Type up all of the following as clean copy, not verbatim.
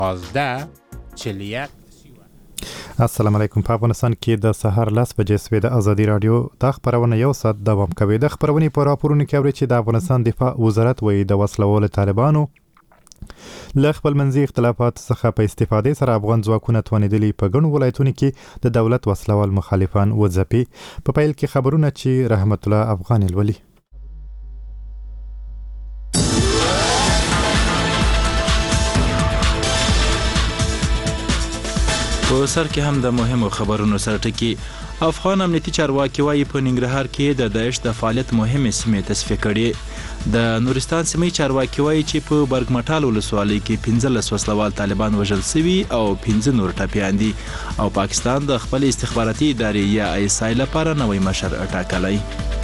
11:41. السلام علیکم. په افغانستان کې د سحر 10 بجې سوي د ازادي رادیو د خبرونه یو ساعت دوام کوي. د خبرونې په راپورونو کې اوري چې د افغانستان دفاع وزارت وایي د وسلوال طالبانو له خپل منځي اختلافات څخه په استفادې سره افغان ځواکونه توانېدلي په ګڼو ولایتونو کې د دولت وسلوال مخالفان وځپي. په پیل کې خبرونه چې رحمت الله افغان الولي. په سر کې هم د مهمو خبرونو سره ټکی. افغان امنیتي چارواکي وايي په ننګرهار کې د داعش د فعالیت مهمې سیمې تصفیه کړي. د نورستان سیمې چارواکي وايي چې په برګمټال ولسوالۍ کې 15 وسلوال طالبان وژل شوي او 15 نور ټپیان دي او پاکستان د خپل استخباراتي ادارې یا ISI لپاره نوی مشر ټاکلی.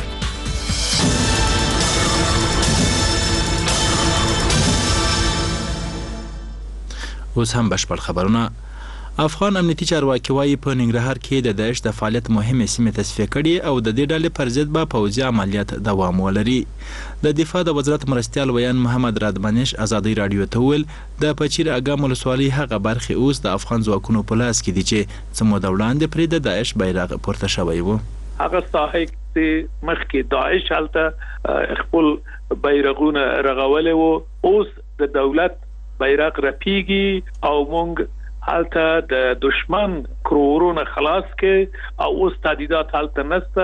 اوس هم بشپړ خبرونه. افغان امنیتي چارواکي وايي په ننګرهار کې د داعش د فعالیت مهمې سیمې تصفیه کړي او د دې ډلې پر ضد به پوځي عملیات دوام ولري. د دفاع د وزارت مرستیال ویان محمد رادمنش ازادي رادیو ته ویل د پچیر اګام ولسوالۍ هغه برخې اوس د افغان ځواکونو په لاس کې دي چې څه موده وړاندې پرې د داعش بیرغ پورته شوی و. هغه ساحه چې مخکې داعش هلته خپل بیرغونه رغولې وو، اوس د دولت بیرغ رپیږي او مونږ حالته د دشمن کرورونه خلاص کې او اوس تهدیدات حالته نسته.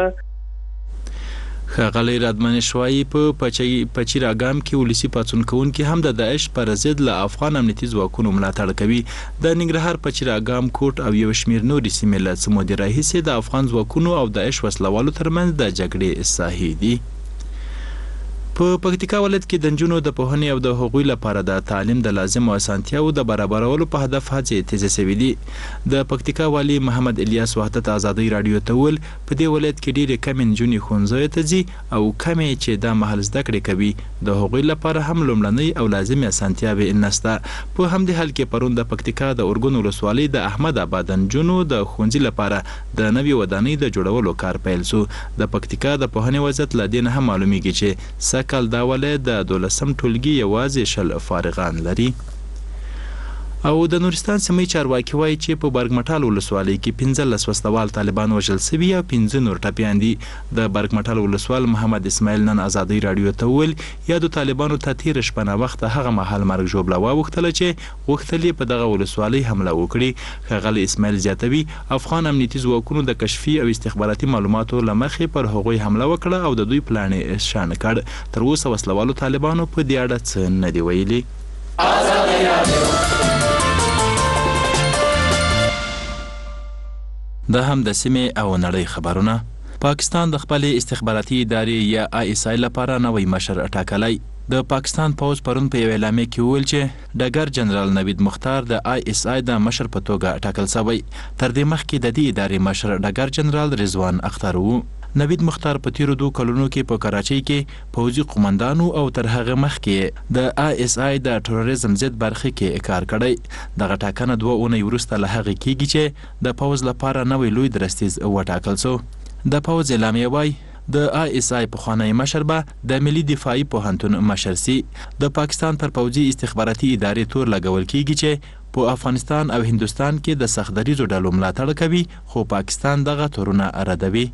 ښاغلی رادمنش وايي په پچیر اګام کې ولسي پاڅون کوونکي هم د داعش پر ضد له افغان امنیتي ځواکونو ملاتړ کوي. د ننګرهار پچیر اګام کوټ او یو شمېر نورې سیمې له څه مودې راهیسې د افغان ځواکونو او داعش وسلوالو ترمنځ د جګړې ساحې دي. په پکتیکا ولایت کې د نجونو د پوهنې او د هغوی لپاره د تعلیم د لازمو اسانتیاوو د برابرولو په هدف هڅې تیزه شوې دي. د پکتیکا والي محمد الیاس وحدت ازادي رادیو ته ویل په دې ولایت کې ډېرې کمې نجونې ښوونځیو ته ځي او کمې چې دا مهال زده کړې کوي د هغوی لپاره هم لومړنۍ او لازمي اسانتیاوې نشته. په همدې حال کې پرون د پکتیکا د اورګون ولسوالۍ د احمد آباد نجونو د ښوونځي لپاره د نوې ودانۍ د جوړولو کار پیل شو. د پکتیکا د پوهنې وزارت له دې نه هم معلومیږي چې کال دا ولایت د 12 ټولګي یوازې 10 فارغان لري. او د نورستان سیمې چارواکي وايي چې په برګمټال ولسوالۍ کې 15 وسلوال طالبان وژل شوي او 15 نور ټپیان دي. د برګمټال ولسوال محمد اسماعیل نن ازادي رادیو ته ویل یادو طالبانو ته تیر شپه نه وخت هغه مهال مرګ ژوبله واوښتله چې غوښتل یې په دغه ولسوالۍ حمله وکړي. ښاغلی اسماعیل زیاتوي افغان امنیتي ځواکونو د کشفي او استخباراتي معلوماتو له مخې پر هغوی حمله وکړه او د دوی پلان یې شان کړ. تر اوسه وسلوالو طالبانو په دې اړه څه نه دي ویلي. دا هم د سیمې او نړۍ خبرونه. پاکستان د خپلې استخباراتي ادارې یا ISI لپاره نوی مشر ټاکلی. د پاکستان پوځ پرون په یو اعلامیه کې وویل چې ډګر جنرال نوید مختار د ISI د مشر په توګه ټاکل شوی. تر دې مخکې د دې ادارې مشر ډګر جنرال رضوان اختر و. نوید مختار په تیرو 2 کلونو کې په کراچۍ کې پوځي قومندانو او تر هغه مخکې د ISI د ټروریزم ضد برخې کې کار کړی. دغه ټاکنه 2 اونۍ وروسته له هغې کېږي چې د پوځ لپاره نوی لوی درستیز وټاکل شو. د پوځ اعلامیه وايي د ISI پخوانی مشر به د ملي دفاعي پوهنتون مشر سي. د پاکستان پر پوځي استخباراتي ادارې تور لګول کېږي چې په افغانستان او هندوستان کې د سختدریزو ډلو ملاتړ کوي خو پاکستان دغه تورونه ردوي.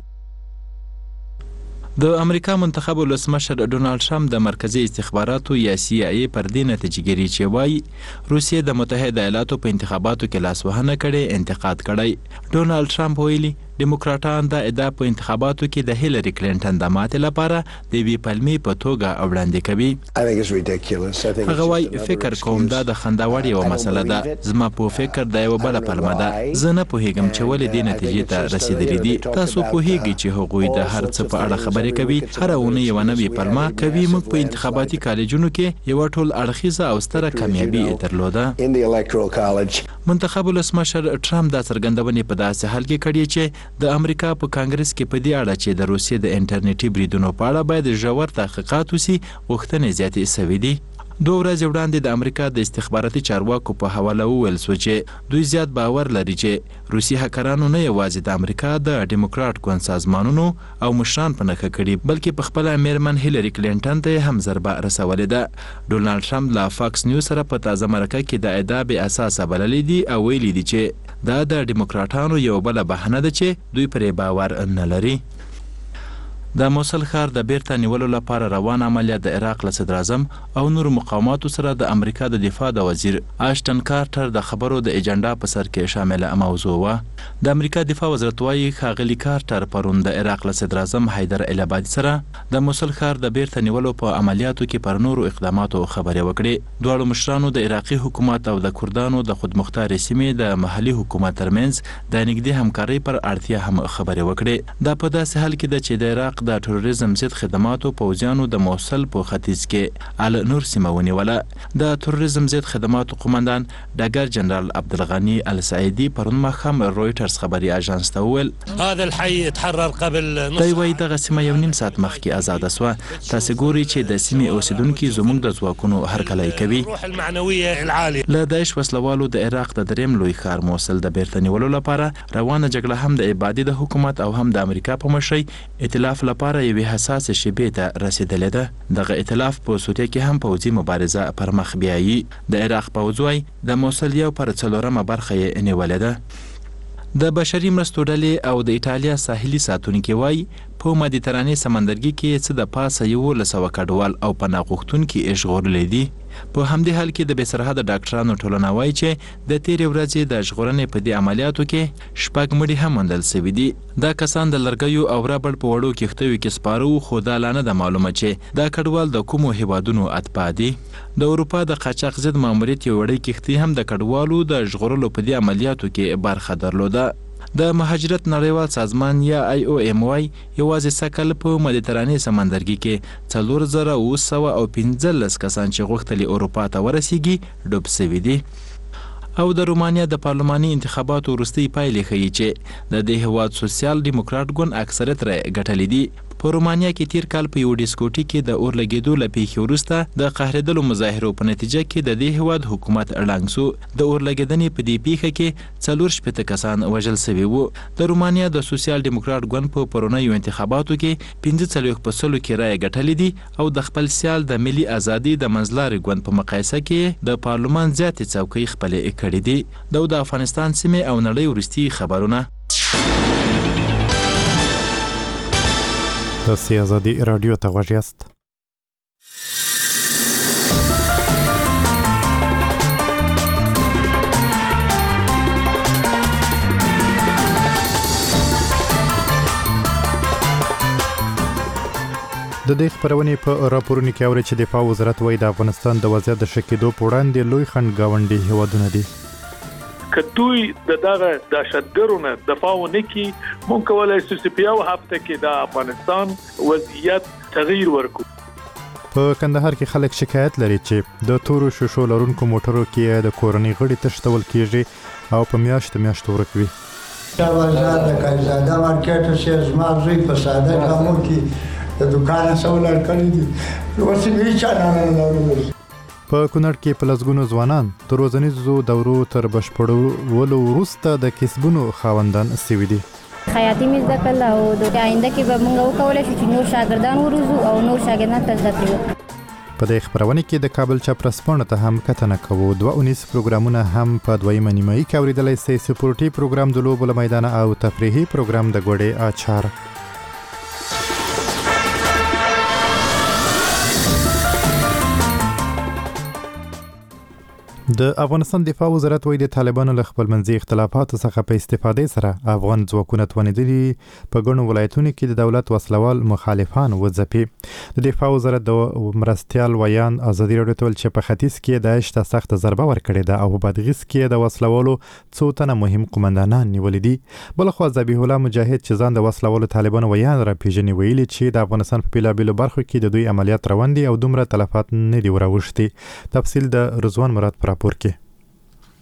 د امریکا منتخب ولسمشر ډونالد ټرمپ د مرکزي استخباراتو یا CIA پر دې نتیجه ګیري چې وايي روسیې د متحده ایالاتو په انتخاباتو کې لاسوهنه کړې انتقاد کړی. ډونالد ټرمپ ویلي ډیموکراټان د ادعا په انتخاباتو کې د هیلری کلینټن د ماتې لپاره د یوې پلمې په توګه وړاندې کوي. هغه وايي فکر کوم دا د خندا وړ یوه مسله ده. زما په فکر دا یوه بله پلمه ده. زه نه پوهیږم چې ولې دې نتیجې ته رسیدلی دي. تاسو پوهیږئ چې هغوی د هر څه په اړه خبرې کوي. هره اونۍ یوه نوې پلمه کوي. موږ په انتخاباتي کالجونو کې یوه ټول اړخیزه او ستره کامیابي درلوده. منتخب ولسمشر ټرمپ دا څرګندونې په داسې حال کې کړې چې د امریکا په کانګرس کې په دې اړه چې د روسیې د انټرنیټي بریدونو په اړه باید ژور تحقیقات وشي غوښتنې زیاتې شوې دي. دوه ورځې وړاندې د امریکا د استخباراتي چارواکو په حواله وویل شو چې دوی زیات باور لري چې روسي هکرانو نه یوازې د امریکا د ډیموکرات ګوند سازمانونو او مشران په نښه کړي بلکې په خپل میرمن هیلری کلینټن ته هم ضربه رسولې ده. ډونالد ټرمپ لا فاکس نیوز سره په تازه مرکه کې د ادعا بې اساسه بللې دي او ویلي دي چې دا د ډیموکراټانو یو بل بهانه ده چې دوی پرې باور نه لري. د موصل ښار د بیرته نیولو لپاره روان عملیات د عراق له صدر اعظم او نورو مقاماتو سره د امریکا د دفاع د وزیر آشټن کارټر د خبرو د ایجنډا په سر کې شامله موضوع وه. د امریکا دفاع وزارت وايي ښاغلي کارټر پرون د عراق له صدر اعظم حیدر العبادي سره د موصل ښار د بیرته نیولو په عملیاتو کې پر نورو اقداماتو خبرې وکړې. دواړو مشرانو د عراقي حکومت او د کردانو د خودمختارې سیمې د محلي حکومت ترمنځ د نږدې همکارۍ پر اړتیا هم خبرې وکړې. دا په داسې حال کې ده چې د عراق د تروریزم ضد خدماتو پوځیانو د موصل په ختیځ کې ال نور سیمه ونیوله. د تروریزم ضد خدماتو قومندان ډګر جنرال عبدالغني السعیدي پرون ماښام رویټرز خبري اژانس ته وویل هذا الحي اتحرر قبل نص دی وایي دغه سیمه یو نیم ساعت مخکې آزاده سوه. تاسې ګورئ چې د سیمې اوسیدونکي زموږ د ځواکونو هرکلی کوي. الروح المعنويه العاليه له داعش وسلوالو د عراق د دریم لوی ښار موصل د بیرته نیولو لپاره روانه جګړه هم د عبادي د حکومت او هم د امریکا په مشرۍ ائتلاف لپاره یوې حساسې شیبې ته رسېدلې ده. دغه ائتلاف په سوریه کې هم پوځي مبارزه پر مخ بیایي. د عراق پوځ وايي د موصل 1/4 برخه یې نیولې ده. د بشري مرستو ډلې او د ایټالیا ساحلي ساتونکي وايي په مدیترانې سمندرګي کې څه د پاسه 1100 کډوال او پناه غوښتونکي ژغورلي دي. په همدې حال کې د بې سرحده ډاکټرانو ټولنه وایي چې د تېرې ورځې د ژغورنې په دې عملیاتو کې 6 مړي هم موندل سوي دي. دا کسان د لرګیو او ربړ په وړو کښتیو کې سپاره وو خو دا لا نه ده معلومه چې دا کډوال د کومو هیوادونو اتباع دي. د اروپا د قاچاق ضد ماموریت یو وړی کښتۍ هم د کډوالو د ژغورلو په دې عملیاتو کې برخه درلوده. د مهاجرت نړیوال سازمان یا IOM وايي یوازې سکل په مدیترانې سمندرګي کې 4915 کسان چې غوښتلي اروپا ته ورسیږي ډوب سوي دي. او د رومانیا د پارلماني انتخاباتو وروستۍ پایلې ښیي چې د دې هیواد سوسیال دیموکرات ګوند اکثریت رایې ګټلې دي. په رومانیا کې تیر کال په یو ډیسکوټي کې د اور لګېدو له پیښې وروسته د قهرېدلو مظاهرو په نتیجه کې د دې هیواد حکومت ړنګ سو. د اور لګېدنې په دې پیښه کې 4 کسان وژل سوي وو. د رومانیا د سوسیال دیموکرات ګوند په پرونیو انتخاباتو کې 45% کې رایې ګټلې دي او د خپل سیال د ملي ازادي د منځلارې ګوند په مقایسه کې د پارلمان زیاتې څوکۍ خپلې کړې دي. د افغانستان سیمې او نړۍ وروستي خبرونه. تاسو آزادي رادیو ته غوږ یاست. د دې خبرونې په راپورونو کې اوري چې دفاع وزارت وايي د افغانستان د وضعیت د شکېدو په وړاندې لوی خنډ گاونډي هیوادونه دي. کدوې دغه دهشتګرونه دفاع ونکي مونږ کولای شو چې په یو هفته کې د افغانستان وضعیت تغییر ورکړو. په کندهار کې خلک شکایت لري چې د تورو شیشو لرونکو موټرو کې د کورنۍ غړي تشتول کیږي او په میاشتو ورکوي. دا بازار د کایزاده مارکیټ چې زما زوی په ساده کارو کې د دکان سوالر کړی دي اوس یې چا نه لري. په کونړ کې په لسګونو ځوانان تر روزنیزو دورو تر بشپړولو وروسته د کسبونو خاوندان سوي دي. خیاطي مې زده کړل او د آینده کې به موږ وکولای شو چې نور شاګردان وروزو او نور شاګردان ته زده کړو. په دې خبرونه کې د کابل چاپرسپونه ته هم کتنه کوو. 2 پروګرامونه هم په دویمه نیمایي کې اوریدلای شئ. سپورټي پروګرام د لوبو له میدان او تفریحي پروګرام د ګوډې اچار. د افغانستان دفاع وزارت وايي د طالبانو له خپلمنځي اختلافاتو څخه په استفادې سره افغان ځواکونه توانېدلي په ګڼو ولایتونو کې د دولت وسلوال مخالفان وځپي. د دفاع وزارت د مرستیال ویان ازادي راډیو ته ویل چې په ختیځ کې داعش ته سخت ضربه ورکړې ده او په بادغیس کې د وسلوالو 2 تنه مهم قومندانان نیولې دي. بلخوا ذبیح الله مجاهد چې ځان د وسلوالو طالبانو ویان را پیژني ویلي چې د افغانستان په بیلابیلو برخو کې د دوی عملیات روان دي او دومره تلفات نه دي وراوښتي. تفصیل د رضوان مراد پر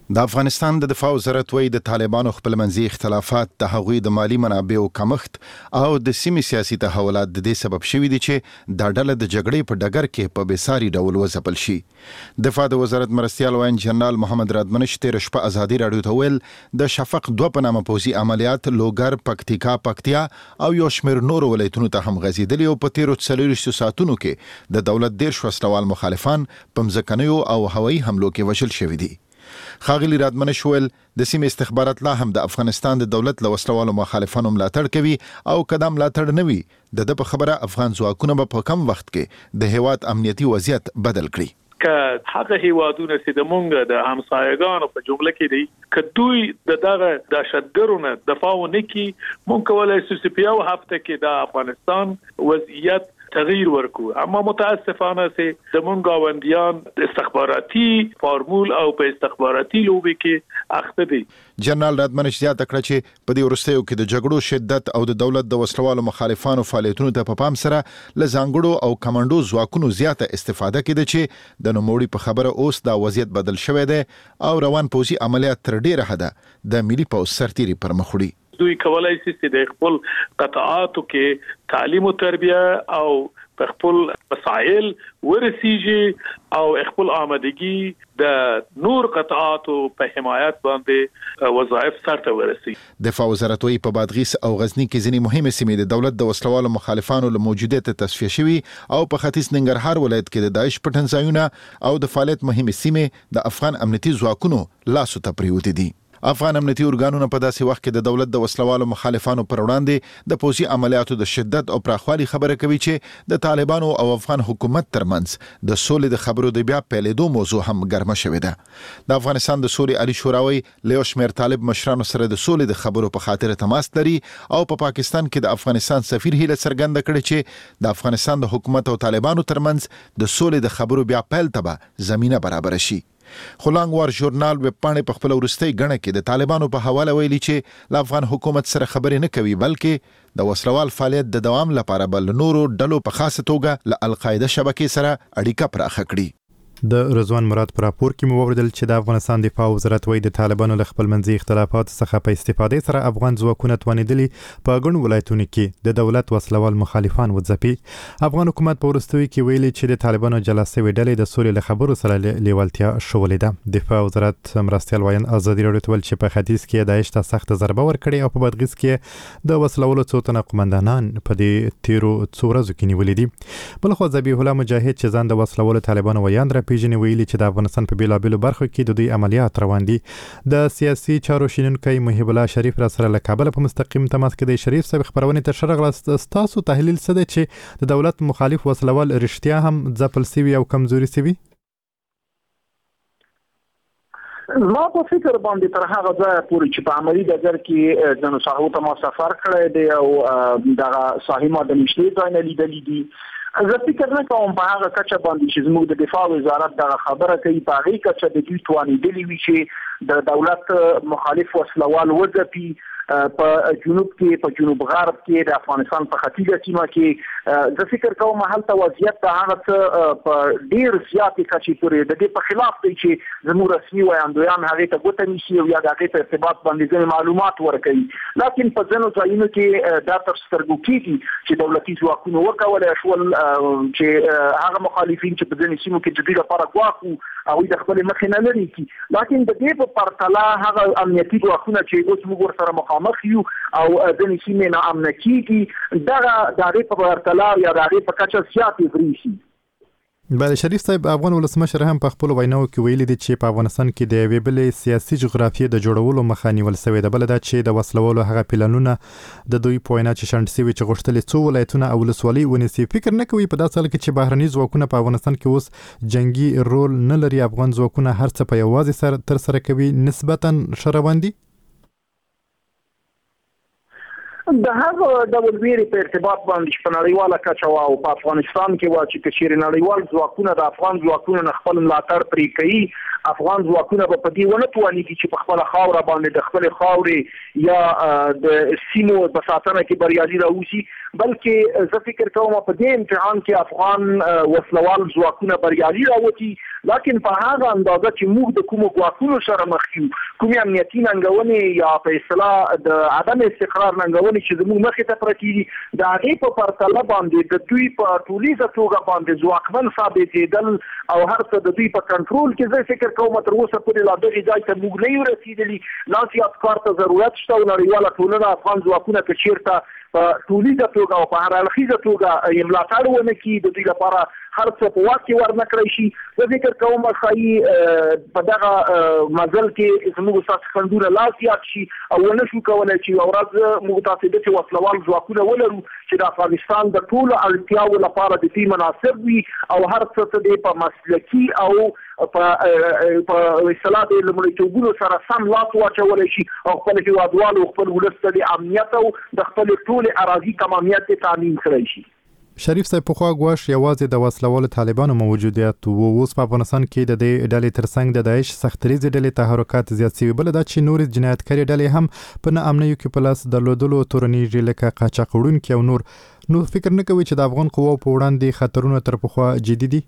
د افغانستان د دفاع وزارت وایي د طالبانو خپلمنځي اختلافات د هغوی د مالی منابعو کمښت او د سیمې سیاسي تحولات د دې سبب شوي دي چې دا ډله د جګړې په ډګر کې په بېساري ډول وځپل شي. دفاع د وزارت مرستیال وایي جنرال محمد رادمنش تېره شپه ازادي راډیو ته ویل د شفق 2 په نامه پوځي عملیات لوګر، پکتیکا او یو شمېر نورو ولایتونو ته هم غځېدلي او په تېرو 24 ساعتونو کې د دولت 10 وسلوال مخالفان په مځکنیو او هوایي حملو کې وژل شوي دي. ښاغلي رادمنش ویل د سیمې استخبارات لا هم د افغانستان د دولت له وسلوالو مخالفانو ملاتړ کوي او که دا ملاتړ نه وي د ده په خبره افغان ځواکونه به په کم وخت کې د هیواد امنیتي وضعیت بدل کړي. که هغه هیوادونه چې د مونږ د همسایګانو په جمله کې دي که دوی دغه دهشتګرو نه دفاع ونه کړي مونږ کولی شو چې په یو هفته کې د افغانستان وضعیت تغییر ورکو. اما متاسفانه چې د مونږ گاونډیان استخباراتي فارمول او په استخباراتي لوبي کې اخته دي. جنرال رادمنش زیاته کړه چې په دې وروستیو کې د جګړو شدت او د دولت د وسلوالو مخالفانو فعالیتونو ته په پام سره له ځانګړو او کمانډو ځواکونو زیاته استفاده کېده چې د نوموړي په خبره اوس دا وضعیت بدل شوی دی او روان پوځي عملیات تر ډیره حده د ملي پوځ سرتیري پر مخ وړي. دوی کولای شي چې د خپل قطاعاتو کې تعلیم او تربیه او په خپل وسایل ورسیږي او خپل آمادګي د نور قطاعاتو په حمایت باندې وظایف سرته ورسي. دفاع وزارت وایي په بادغیس او غزنی کې ځینې مهمه سیمې د دولت د وسلوالو مخالفانو له موجودیت تصفیه شوي او په ختیځ ننګرهار ولایت کې د داعش پټن ځایونه او د فعالیت مهمه سیمې د افغان امنیتي ځواکونو لاسو ته پریوتې دي. افغان امنیتي ارګانونه په داسې وخت کې د دولت د وسلوالو مخالفانو پر وړاندې د پوځي عملیاتو د شدت او پراخوالي خبره کوي چې د طالبانو او افغان حکومت ترمنځ د سولې د خبرو د بیا پیلېدو موضوع هم ګرمه شوې ده. د افغانستان د سولې عالی شوراوي له یو شمېر طالب مشرانو سره د سولې د خبرو په خاطر تماس لري او په پاکستان کې د افغانستان سفیر هیله څرګنده کړې چې د افغانستان د حکومت او طالبانو ترمنځ د سولې د خبرو بیا پیل ته به زمينه برابر شي. خلانګوار ژورنال ویب پاڼې په خپل وروستۍ غڼه کې د طالبانو په حواله ویلي چې له افغان حکومت سره خبرې نه کوي بلکې د وسلوال فعالیت د دوام لپاره بل نورو ډلو په خاصه توګه له القاعده شبکې سره اړیکه پراخه کړي. د رضوان مراد پر راپور کې مو وویل چې د افغانستان دفاع وزارت وایي د طالبانو له خپلمنځي اختلافات څخه په استفادې سره افغان ځواکونه توانېدلي په ګڼو ولایتونو کې د دولت وسلوال مخالفان وځپي. افغان حکومت په وروستیو کې ویلي چې د طالبانو جلا سوي ډلې د سولې له خبرو سره لیوالتیا ښولې ده. دفاع وزارت مرستیال وایي ازادي راډیو ته ویل چې په ختیځ کې داعش ته سخت ضربه ورکړې او په بادغیس کې د وسلوالو څو تنه قومندانان په دې تیرو څو ورځو کې نیولې دي. بلخو ذبیح الله مجاهد چې ځان د وسلوالو طالبانو ویاند را پیژني ویلي چې د افغانستان په بیلابیلو برخو کې د دوی عملیات روان دي. د سیاسي چارو شینونکی محب الله شریف را سره له کابل په مستقیم تماس کې د شریف صاحب خبرونه ته شرغلاست. تاسو تحلیل څه دی چې د دولت مخالف وسلوال رښتیا هم ځپل سوي او کمزوري سوي؟ ما په فکر باندې تر هغه ځای پورې چې په عملی ډګر کې د نصاحو ته ما سفر کړی دی او دغه صحیح ما د نشته ځای نه لیدلې دي. زه فکر نه کوم په هغه کچه باندې چې زموږ د دفاع وزارت دغه خبره کوي په هغې کچه د دوی توانېدلي وي چې د دولت مخالف وسلوال وځپي په جنوب کې په جنوب غرب کې د افغانستان په ختیځه سیمه کې. زه فکر کوم هلته وضعیت د هغه څه په ډېر زیاتې کچې پورې د دې په خلاف دی چې زموږ رسمي ویاندویان هغې ته ګوته نیسي او یا د هغې په ارتباط باندې ځینې معلومات ورکوي. لیکن په ځینو ځایونو کې دا تر سترګو کېږي چې دولتي ځواکونو وکولی شول چې هغه مخالفین چې په ځینې سیمو کې د دوی لپاره ګواښ وو هغوی د خپلې مخې نه لرې کړي. لیکن د دې په پرتله هغه امنیتي ځواکونه چې اوس موږ ورسره مخامخ یو او ځینې سیمې نا امنه کېږي دغه د هغې په پرتله یا د هغې په کچه زیاتې برېښي. بله شریف صاحب افغان ولسمشر هم په خپلو ویناوو کې ویلي دي چې په افغانستان کې د یوې بلې سیاسي جغرافیې د جوړولو مخه نیول سوې ده. بله دا چې د وسلوالو هغه پلانونه د دوی په وینا چې شنډ سوي چې غوښتلې څو ولایتونه او ولسوالۍ ونیسي. فکر نه کوي په داسې حال کې چې بهرني ځواکونه په افغانستان کې اوس جنګي رول نه لري افغان ځواکونه هر څه په یوازې ترسره کوي نسبتا ښه روان دي؟ د هغه ډول ویرې په ارتباط باندې په نړیواله کچه او په افغانستان کې وا چې چیرې نړیوال ځواکونه د افغان ځواکونو نه خپل ملاتړ پرې کوي افغان ځواکونه به په دې ونه توانېږي چې په خپله خاوره باندې د خپلې خاورې یا د سیمو په ساتنه کې بریالي راوځي. بلکې زه فکر کوم په دې امتحان کې افغان وسلوال ځواکونه بریالي راوتی، لکن په هغه اندازه چې موږ د کومو ګواښونو سره مخ یو، کومې امنیتي ننګونې یا په اصطلاح د عدم استقرار ننګونې چې زموږ مخې ته پرتې دي، د هغې په پرتله باندې د دوی په ټولیزه توګه باندې ځواکمن ثابتېدل او هر څه د دوی په کنټرول کې زه فکر کوم تر اوسه پورې لا دغې ځای ته موږ نه یو رسېدلي. لا زیات کار ته ضرورت شته او نړیواله ټولنه افغان ځواکونه که چېرته په ټولیزه توګه او په هر اړخیزه توګه ملاتړ ونه کړي، د دوی لپاره هر څه په واک کې ورنه کړی شي، زه فکر کوم ښایي په دغه مزل کې زموږ ستاسو خنډونه لا زیات شي او ونه شو کولی چې یوه ورځ موږ تاسې داسې وسلوال ځواکونه ولرو چې د افغانستان د ټولو اړتیاوو لپاره د دوی مناسب وي او هر څه ته د په مسلکي او په اصطلاح د لومړیتوبونو سره سم لاس واچولی شي او خپل هېوادوالو خپل ولس ته د امنیت او د خپلې ټولې اراضي تمامیت یې تامین کړی شي. شریف صاحب پخوا ګواښ یوازې د وسلوالو طالبانو موجودیت و، اوس په افغانستان کې د دې ډلې ترڅنګ د داعش سختریزې ډلې تحرکات زیات شوي، بله دا چې نورې جنایتکارې ډلې هم په نا امنیو کې په لاس درلودلو تورنېږي لکه قاچاق وړونکي او نو فکر نه کوي چې د افغان قواو په وړاندې خطرونه تر پخوا جدي دي؟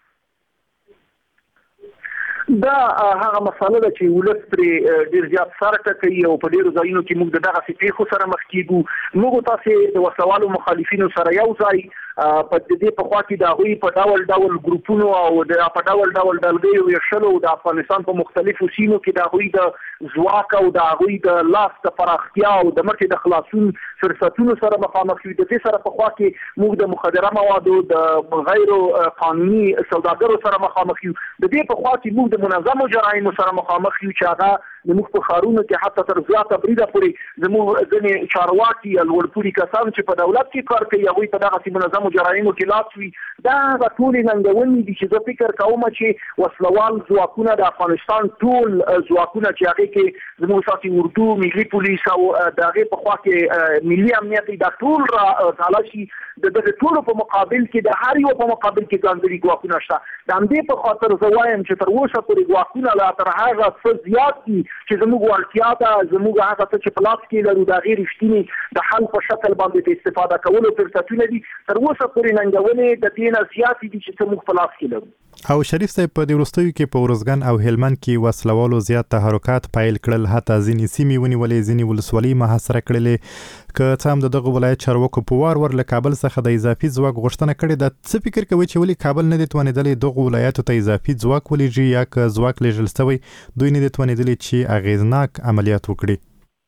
دا هغه مسله ده چې ولس پرې ډېر زیات سر ټکوي او په ډېرو ځایونو کې موږ د دغسې پیښو سره مخ کېږو. موږ تاسې د وسلوالو مخالفینو سره یو ځای په دې په خوا کې د هغوی په ډول ډول ګروپونو او په ډول ډول ډلګیو ویشلو د افغانستان په مختلفو سیمو کې د هغوی د ځواک او د هغوی د لاس د پراختیا او د مټې د خلاصون فرصتونو سره مخامخ یو. د دې سره په خوا کې موږ د مخدره موادو د غیر قانوني سوداګرو سره مخامخ یو. د دې په خوا کې موږ د منظمو جرایمو سره مخامخ یو چې هغه زموږ په ښارونو کې حتی تر زیاته بریده پورې زموږ ځینې چارواکي یا لوړپوړي کسان چې په دولت کې کار کوي هغوی په دغسې منظمو جرایمو کې لاس وي. دا هغه ټولې ننګونې دي چې زه فکر کوم چې وسلوال ځواکونه د افغانستان ټول ځواکونه چې هغې کې زموږ ساتي اردو، ملي پولیس او د هغې په خوا کې ملي امنیت دا ټول را تاله شي، د دغه ټولو په مقابل کې د هر یو په مقابل کې ځانګړي ګواښونه شته. د همدې په خاطر زه وایم چې تر اوسه پورې ګواښونه لا تر هغه څه زیات دي چې زموږ وړتیا ده، زموږ هغه څه چې په لاس کې لرو د هغې رښتینې د حل په شکل باندې د استفاده کولو فرصتونه دي. تر اوسه پورې ننګونې د دې نه زیاتې دي چې څه موږ په لاس کې لرو. او شریف صاحب په دې وروستیو کې په ارزګان او هلمند کې وسلوالو زیات تحرکات پیل کړل، حتی ځینې سیمې ونیولې، ځینې ولسوالۍ محاصره کړلې. که څه هم د دغه ولایت چارواکو په وار له کابل څخه د اضافي ځواک غوښتنه کړې ده، څه فکر کوي چې ولې کابل نه دی توانېدلی دغو ولایاتو ته اضافي ځواک ولېږي، یا که ځواک لېږل شوی دوی نه دي توانېدلي چې اغېزناک عملیات وکړي؟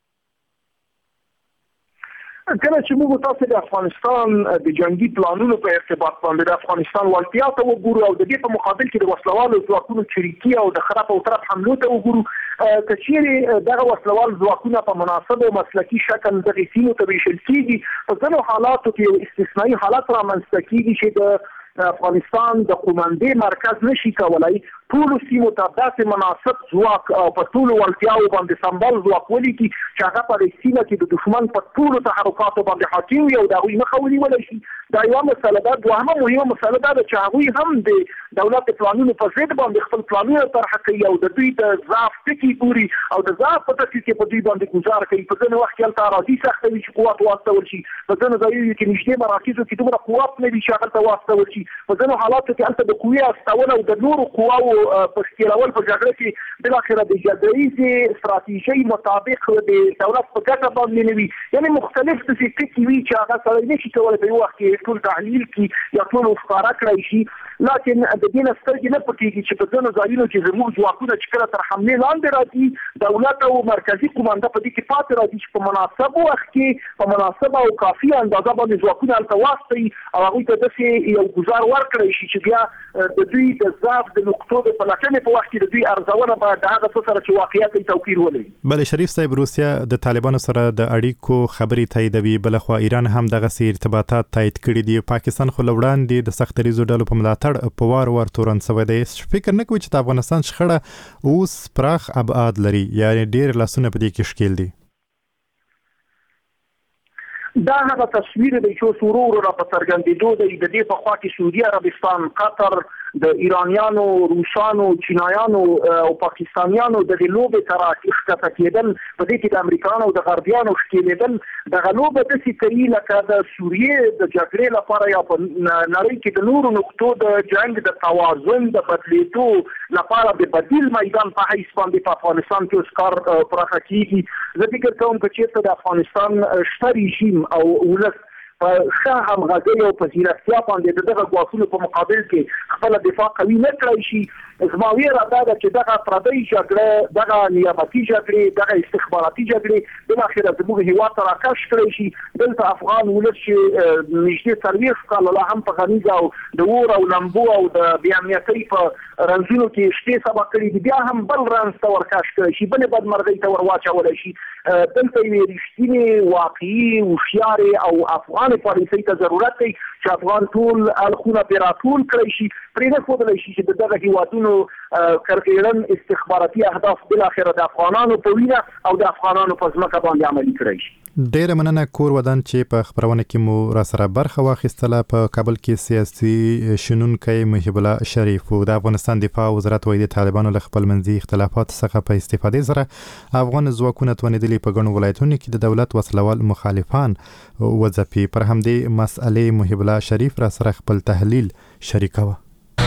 کله چې موږ تاسو د افغانستان د جنگي پلانونو په ارتباط باندې د افغانستان وړتیا ته وګورو او د دې په مقابل کې د وسلوالو ځواکونو چریکي او د خراب او طرف حملو ته وګورو، که چیرې دغه وسلوال ځواکونه په مناسب او مسلکي شکل دغې سیمو ته ویشل کېږي، په ځینو حالاتو کې یو استثنایي حالت رامنځته کېږي چې د افغانستان د قومندې مرکز نشي کولای ټولو سیمو ته داسې مناسب ځواک او په ټولو وړتیاو باندې سمبال ځواک ولیکي چې هغه په دې سیمه کې د دښمن په ټولو تحرکاتو باندې حاکم وي او د هغوی مخه ونیولی شي. دا یوه مسله ده. دوهمه مهمه مسله دا ده چې هغوی هم د دولت د پلانونو په ضد باندې خپل پلانونه طرحه کوي او د دوی د ضعف ټکي ګوري او د ضعف په ټکي کې په دوی باندې ګزار کوي. په ځینې وخت کې هلته اراضي سخته وي چې قوت واستول شي، په ځینو ځایونو کې نږدې مراکزو کې دومره قوت نه وي چې هغلته واستول شي، په ځینو حالاتو کې هلته د قوې استول او د نورو قواو په ښکېلول په جګړه کې بالاخره د جګړیزې ستراتیژۍ مطابق د دولت په ګټه باندې نه وي. یعنې مختلف داسې ټکي وي چې هغه سړی نشي کولی په یو وخت کې ټول تحلیل کړي یا ټول ښکاره کړی شي. لکن د دې نه سترګې نه پټېږي چې په ځینو ځایونو کې زموږ ځواکونه چې کله تر حملې لاندې راځي، دولت او مرکزي قومنده په دې کې پاتې راځي چې په مناسب وخت کې په مناسبه او کافي اندازه باندې ځواکونه هلته واستوي او هغوی ته داسې یو ګزار ورکړی شي چې بیا د دوی د ضعف د نقطو د پلټنې په وخت کې د دوی ارزونه به د هغه څه سره چې واقعیت یې توپیر ولري. بله شریف صاحب، روسیه د طالبانو سره د اړیکو خبرې تاییدوي، بلخوا ایران هم دغسې ارتباطات تایید کړي دي. پاکستان خو له وړاندې د سختریزو ډلو په ملاتړ په وار تورن شوی دی. فکر نه کوي چې د افغانستان شخړه اوس پراخ ابعاد لري، یعنې ډېر لاسونه په دې کې ښکېل دي؟ دا هغه تصویر دی چې ورو ورو را په څرګندېدو دی. د دې په خوا کې سعودي عربستان، قطر د ایرانیانو، روسانو، چینایانو او پاکستانیانو د لوبې سره ښکته کېدل، په دې کې د امریکایانو او د غربیانو ښکېلېدل، دغه لوبه داسې کوي لکه د سوریې د جګړې لپاره یا په نړۍ کې د نورو نقطو د جنګ د توازن د بدلېدو لپاره د بدیل میدان په حیث باندې په افغانستان کې اوس کار پراخه کېږي. زه فکر کوم که چېرته د افغانستان شته رژیم او ولس په ښه همغږۍ او په ځیرکتیا باندې د دغه ګواښونو په مقابل کې خپله دفاع قوي نه کړی شي، زما ویره دا ده چې دغه پردۍ جګړه، دغه نیابتي جګړې، دغه استخباراتي جګړې بالاخره زموږ هېواد ته راکش کړی شي. دلته افغان ولس چې نږدې 40 کاله لا هم په غمیزه او د اور او لمبو او د بې امنیتۍ په رنځونو کې شپې سبا کړي دي، بیا هم بل رنځ ته ورکش کړی شي، بلې بدمرغۍ ته ور واچولی شي. دلته یوې رښتینې، واقعي، هوښیارې او افغان پالیسۍ ته ضرورت دی چې افغان ټول اړخونه پرې راټول کړی شي، پرې نه ښودلی شي چې د دغه هېوادونو کرغېړن استخباراتي اهداف بالاخره د افغانانو په وینه او د افغانانو په ځمکه باندې عملي کړی شي. ډیره مننه کور ودان چې په خبرونه کې مو را سره برخه واخیستله. په کابل کې سیاسي شنونکی محب الله شریف د افغانستان دفاع وزارت وایي د طالبانو له خپل منځي اختلافات څخه په استفادې سره افغان ځواکونه توانېدلي په ګڼو ولایتونو کې د دولت وسلوال مخالفان وځپي. پر همدې مسئلې محب الله شریف را سره خپل تحلیل شریکوه.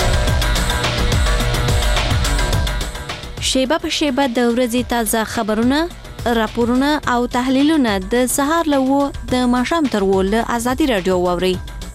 شیبه په شیبه د ورځې تازه خبرونه، راپورونه او تحلیلونه د سهار له د ماښام تر له ازادي رادیو واوري.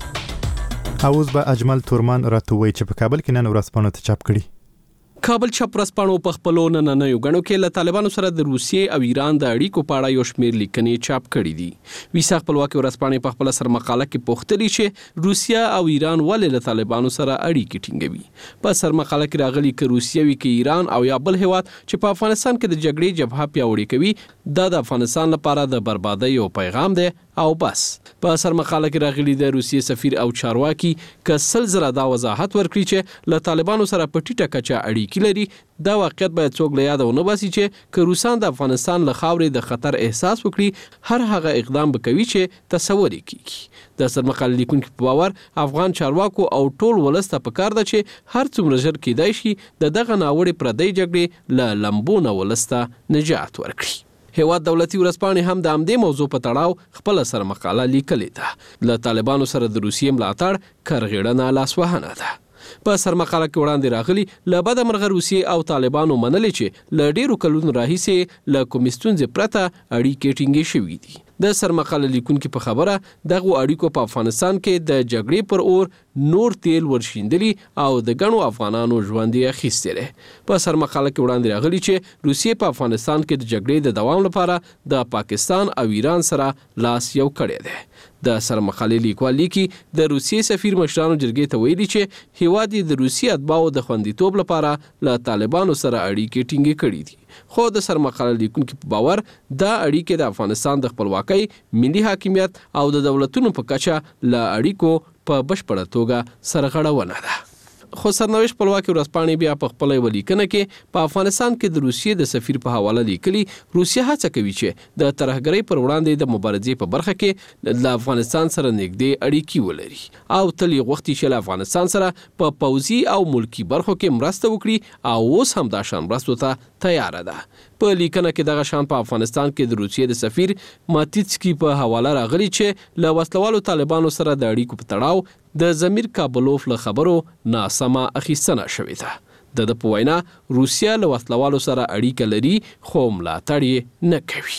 اوس به اجمل تورمان راتوي چې په کابل کې نن ورځپاڼو ته چاپ کړي. کابل چپ ورځپاڼو په خپلو نننیو غړو کې له طالبانو سره د روسیې او ایران د اړیکو په اړه یو شمېر لیکنې چاپ کړي دي. ویسا خپلواکي ورځپاڼې په خپل سر مقاله کې پوښتلي چې روسیا او ایران ولې له طالبانو سره اړیکې ټینګوي. په سر مقاله کې راغلي چې روسیا وی کې ایران او یا بل هیواد چې په افغانستان کې د جګړې جبهه پیاوړې کوي دا د افغانستان لپاره د بربادۍ او پیغام دی او بس. په سر مقاله کې راغلي د روسیې سفیر او چارواکي کسل زرا دا وضاحت ورکړي چې له طالبانو سره په ټیټه کچه اړیکې لري. دا واقعیت باید څوک له یاده ونه باسي چې که روسان د افغانستان له خاورې د خطر احساس وکړي هر هغه اقدام وکوي چې تصور کیږي. د سرمقاله لیکونکو په باور افغان چارواکو او ټول ولس ته پکار ده چې هر څومره ژر کېدای شي د دغه ناوړې پردۍ جګړې له لمبو نه ولس ته نجات ورکړي. هیواد دولتي ورځپاڼې هم د همدې موضوع په تړاو خپل سرمقاله لیکلې ده. له طالبانو سره د روسیې ملاتړ کرغېړنه لاسوهنه ده. په سرمقاله کې وړاندې راغلي له بده مرغه روسیې او طالبانو منلي چې له ډیرو کلونو راهیسې له کومې ستونزې پرته اړیکې ټینګې شوي دي. د سرمقاله لیکونکو په خبره دغه اړیکو په افغانستان کې د جګړې پر اور نور تیل ورشیندلي او د ګڼو افغانانو ژوند یې اخیستی دی. په سرمقاله کې وړاندې راغلي چې روسیې په افغانستان کې د جګړې د دوام لپاره د پاکستان او ایران سره لاس یو کړی دی. د سرمقالې لیکوال لیکي د روسیې سفیر مشرانو جرګې ته ویلي چې هیواد د روسیې اتباعو د خوندیتوب لپاره له طالبانو سره اړیکې ټینګې کړي دي. خو د سرمقاله لیکونکو په باور دا اړیکې د افغانستان د خپلواکۍ، ملي حاکمیت او د دولتونو په کچه له اړیکو په بشپړه توګه سرغړونه ده. خو سرنوشت خپلواکي ورځپاڼې بیا په خپله یوه لیکنه کې په افغانستان کې د روسیې د سفیر په حواله لیکلي روسیه هڅه کوي چې د ترهګرۍ پر وړاندې د مبارزې په برخه کې له افغانستان سره نږدې اړیکې ولري او تل یې غوښتي چې له افغانستان سره په پوځي او ملکي برخو کې مرسته وکړي او اوس هم دا شان مرستو ته تیاره ده. په لیکنه کې دغه شان په افغانستان کې د روسیې د سفیر ماتیتسکی په حواله راغلي چې له وسلوالو طالبانو سره د اړیکو په تړاو د زمیر کابلوف له خبرو ناسمه اخیستنه شوې ده. د په وینا روسیه له وسلوالو سره اړیکه لري خو ملاتړ یې نه کوي.